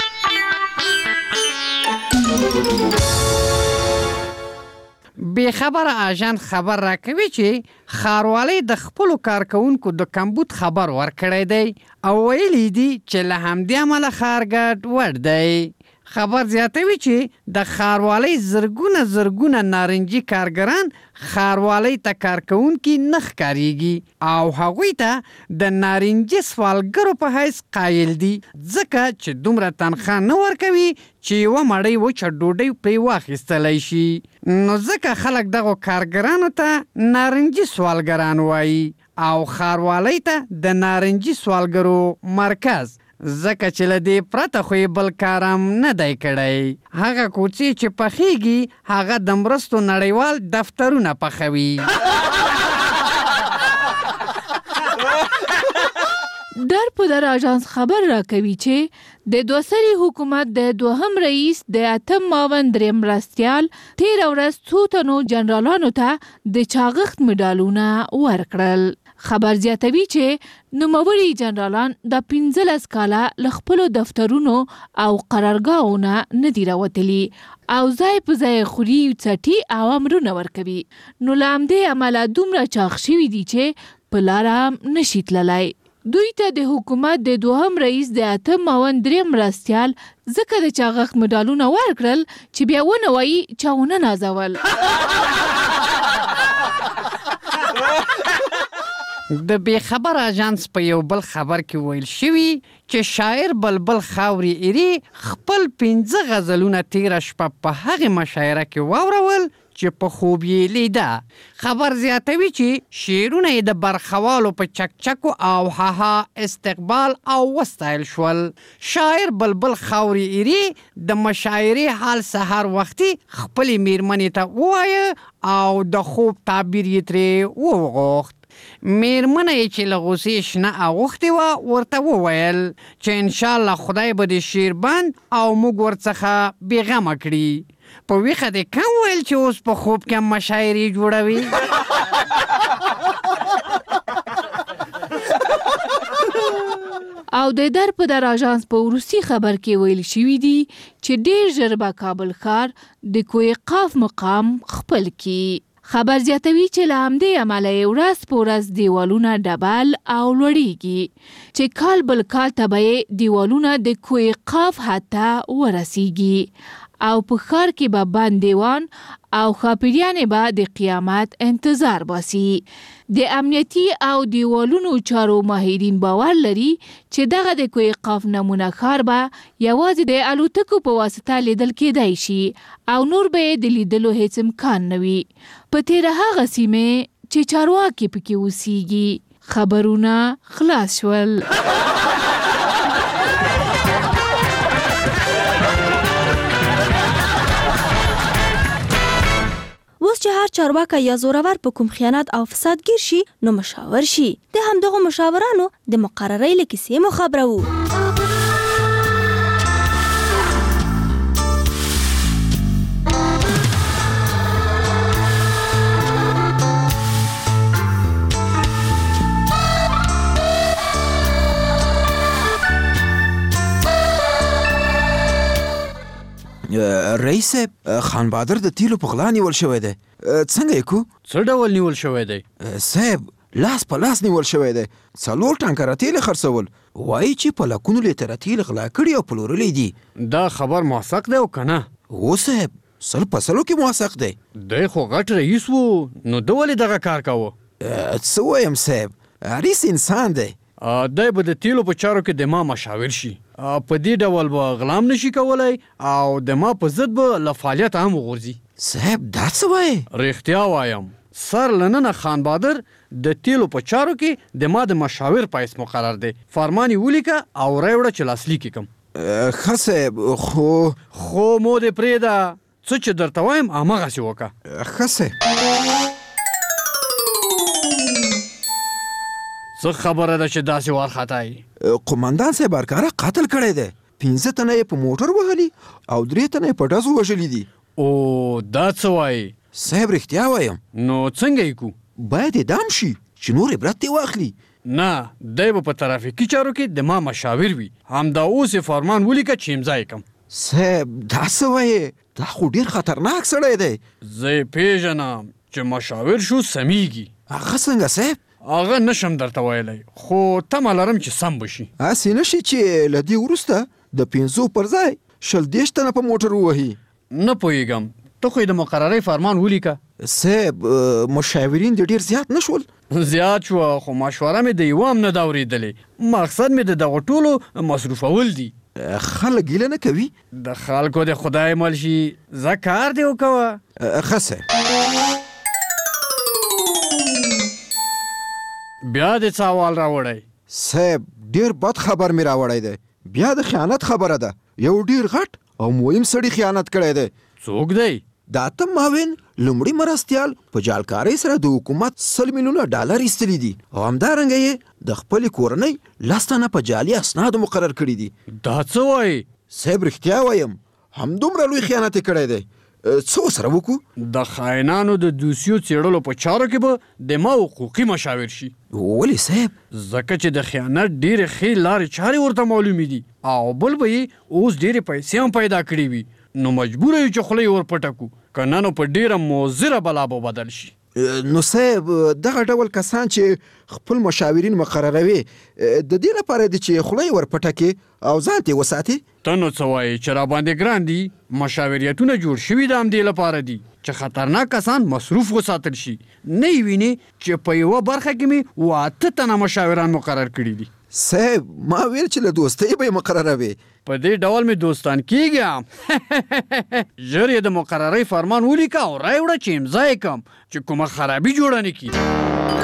بې خبره اژان خبر راکوي چې ښاروالۍ د خپلو کارکوونکو د کمبود خبر ورکړی دی او ویلي دي چې له همدې امله ښار ګډوډ دی. خبر زیاتوي چې د ښاروالۍ زرګونه نارنجي کارګران ښاروالۍ ته کارکوونکي نه ښکارېږي او هغوی ته د نارنجي سوالګرو په حیث قایل دي ځکه چې دومره تنخواه نه ورکوي چې یوه مړۍ وچه ډوډۍ پرې واخیستلی شي. نو ځکه خلک دغو کارګرانو ته نارنجي سوالګران وایي او ښاروالۍ ته د نارنجي سوالګرو مرکز، ځکه چې له دې پرته خو یې بل کارم نه دی کړی. هغه کوڅې چې پخیږي هغه د مرستو نړیوال دفترونه پخوي. در په در آژانس خبر راکوي چې د دوسري حکومت د دوهم رئیس د 8 معاون دریم مرستیال 13 ورځ څو تنو جنرالانو ته د چاغښت مډالونه ورکړل. خبر زیاتوي چې نوموړي جنرالان د 15 کاله له خپلو دفترونو او قرارګاهونو نه دي راوتلي او ځای په ځای خوري څټي او امرونه ورکوي. نو له همدې امله دومره چاغ شوي دي چې په لاره هم نشي تللی. دوی ته د حکومت د دوهم رئیس د 8 معاون دریم مرستیال ځکه د چاغښت مډالونه ورکړل چې بیا ونه وایي چا ونه نازول. د بې خبر اژانس په یو بل خبر کې ویل شوي چې شاعر بلبل خاوريري خپل 15 غزلونه تیره شپه په هغې مشاعره کې واورول چې په خوب یې لیده. خبر زیاتوي چې شعرونه یې د برخوالو په چکچکو او هاها استقبال او وستایل شول. شاعر بلبل خاوريري د مشاعرې حال سهار وختي خپلې میرمنې ته ووایه او د خوب تعبیر یې ترې وغوښت. میرمنه یې چې له غوسې شنه اغوښتې وه ورته وویل چې انشاءالله خدای به دې شیربند او موږ ورڅخه بېغمه کړي. په ویښه دې کم ویل چې اوس په خوب کې هم مشاعرې جوړوي. او د در په در اژانس په وروستي خبر کې ویل شوي دي چې ډیر ژر به کابل ښار د کوه قاف مقام خپل کړي. خبر زیاتوي چې له همدې امله یې ورځ په ورځ دیوالونه ډبل او لوړیږي چې کال بل کال ته به یې دیوالونه د کوه قاف حد ته ورسیږي او په ښار کې به بند دیوان او ښاپیریانې به د قیامت انتظار باسي. د امنیتي او دیوالونو چارو ماهرین باور لري چې دغه د کوه قاف نمونه ښار به یوازې د الوتکو په واسطه لیدل کېدای شي او نور به یې د لیدلو هیڅ امکان نه وي په تېره هغه سیمې چې چارواکي پکې اوسیږي. خبرونه خلاص شول. اوس چې هر چارواکه یا زورور په کوم خیانت او فساد گیر شي نو مشاور شي. د همدغه مشاورانو د مقررۍ له کیسې مو خبرو. رئیس خان بهادر د تیلو په غلا نیول شوی دی. څنګه یې کو؟ څه ډول نیول شوی دی؟ صاحب لاس په لاس نیول شوی دی. 4 ټانکره تیل خرڅول. وایي چې په لکونو لیتره تیل غلا کړي او پلورلی دي. دا خبر موثق دی او که نه؟ هو صاحب 100% کې موثق دی. دی خو غټ رئیس و نو ده ولې دغه کار کوه؟ څه وایم صاحب، رئیس انسان دی. دی به د تیلو په چارو کې د ما مشاور شي. په دې ډول به غلام نشي کولای او د ما په ضد به له فعالیته هم وغورځي. صاحب دا څه وایي؟ رښتیا وایم. سر لننه خان بهادر د تیلو په چارو کې د ما د مشاور په حیث مقرر دی. فرمان یې ولیکه او راوړه چې لاسلیک یې کړم. ښه صاحب خو مو دې پرېږده، څه چې درته وایم همغسې وکړه. ښه صاحب. څه خبره ده چې داسې وارخطایي؟ قومندان صاحب هرکاره قتل کړی دی. 15 تنه یې په موټر وهلي او 3 تنه یې په ډزو وژلي دي. او دا څه وایي؟ صاحب رښتیا وایم. نو څنګه یې کو؟ باید اعدام شي چې نور عبرت دې واخلي. نه، دی به په ترافیکي چارو کې د ما مشاور وي. همدا اوس یې فرمان ولیکه چې امضا یې کړم. صاحب دا څه وایي؟ دا خو ډېر خطرناک سړی دی. زه یې پیژنم چې مشاور شو سمیږي. هغه څنګه صاحب؟ هغه نشم درته ویلی، خو تمه لرم چې سم بشي. هسې نشي چې له دې وروسته د 500 پر ځای 20 تنه په موټر ووهي؟ نه پوهېږم، ته خو یې د مقررۍ فرمان ولیکه. صاحب مشاورین دې ډېر زیات نه شول؟ زیات شوه، خو مشوره مې د یوه هم نه ده اورېدلې. مقصد مې د دغو ټولو مصروفول دي. خلک ګیله نه کوي؟ د خلکو د خدای مل شي، زه کار دې وکوه. ښه صاحب. بیا دې څه احوال راوړی؟ صاحب ډېر بد خبر مې راوړی دی. بیا د خیانت خبره ده. یو ډېر غټ او مهم سړي خیانت کړی دی. څوک دی؟ د اتم معاون لومړي مرستیال په جالکارۍ سره د حکومت 100 میلیونه ډالر ایستلي دي او همدارنګه یې د خپلې کورنۍ 10 تنه په جعلي اسنادو مقرر کړي دي. دا څه وایي؟ صاحب رښتیا وایم، همدومره لوی خیانت یې کړی دی. څه ورسره وکړو؟ د خاینانو د دوسیو څېړلو په چارو کې به د ما حقوقي مشاور شي. ولې صاحب؟ ځکه چې د خیانت ډېرې ښې لارې چارې ورته معلومې دي او بل به یې اوس ډېرې پیسې هم پیدا کړې وي، نو مجبوره یو چې خوله یې ورپټه کړو، که نه نو په ډېره مضره بلا به بدل شي. نو صاحب دغه ډول کسان چې خپل مشاورین مقرروي د دې لپاره دي چې خوله یې ورپټه کړي او ځان ته یې وساتي؟ ته نو څه وایې چې راباندې ګران دي؟ مشاوریتونه جوړ شوي د همدې لپاره دي چې خطرناک کسان مصروف وساتل شي. نه یې وینې چې په یوه برخه کې مې 8 تنه مشاوران مقرر کړي دي. صاحب ما ویل چې له دوستۍ به یې مقرروي. په دې ډول مې دوستان کېږم. ژر یې د مقررۍ فرمان ولیکه او راوړه چې امضا یې کړم چې کومه خرابي جوړه نه کړي.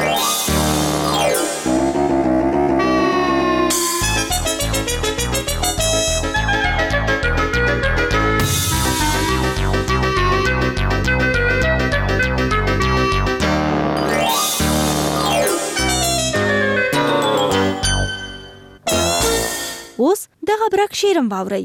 اوس دغه برک شیرم واورئ.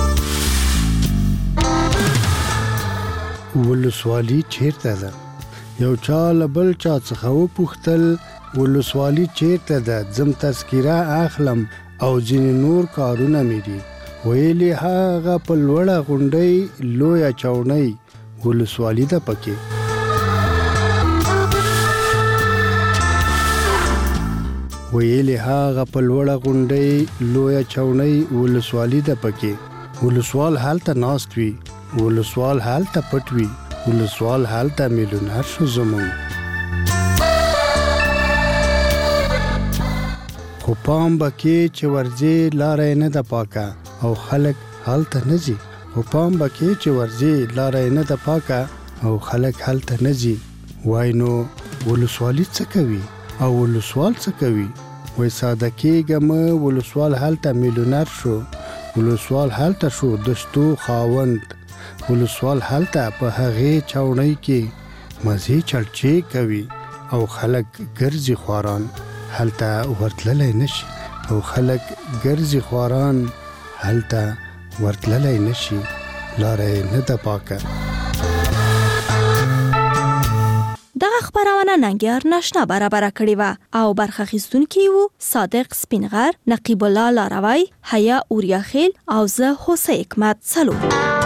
ولسوالي چیرته ده؟ یو چا له بل چا څخه وپوښتل ولسوالي چیرته ده، ځم تذکیره اخلم او ځینې نور کارونه مې دي. ویلې هغه په لوړه غونډۍ لویه چوڼۍ ولسوالي ده پکې. ویلې هغه په لوړه غونډۍ لویه چوڼۍ ولسوالي ده پکې. ولسوال هلته ناست وي، ولسوال هلته پټ وي، ولسوال هلته میلیونر شو زمون. خو پام بکې چې ورځې لاره نه ده پاکه او خلک هلته نه ځي. خو پام بکې چې ورځې لاره نه ده پاکه او خلک هلته نه ځي. وای نو ولسوالي څه کوي او ولسوال څه کوي؟ وای ساده کېږه مه، ولسوال هلته میلیونر شو، ولسوال هلته شو دشتو خاوند، ولسوال هلته په هغې چوڼۍ کې مزې چړچې کوي او خلک ګرځي خواران هلته ورتللی نشي، او خلک ګرځي خواران هلته ورتللی نشي، لاره یې نه ده پاکه. دغه خبرونه ننګیار ناشنا برابره کړې وه او برخه اخیستونکي وو صادق سپینغر، نقیب الله لاروی، حیا اوریا خیل او زه هوسۍ حکمت. سلام.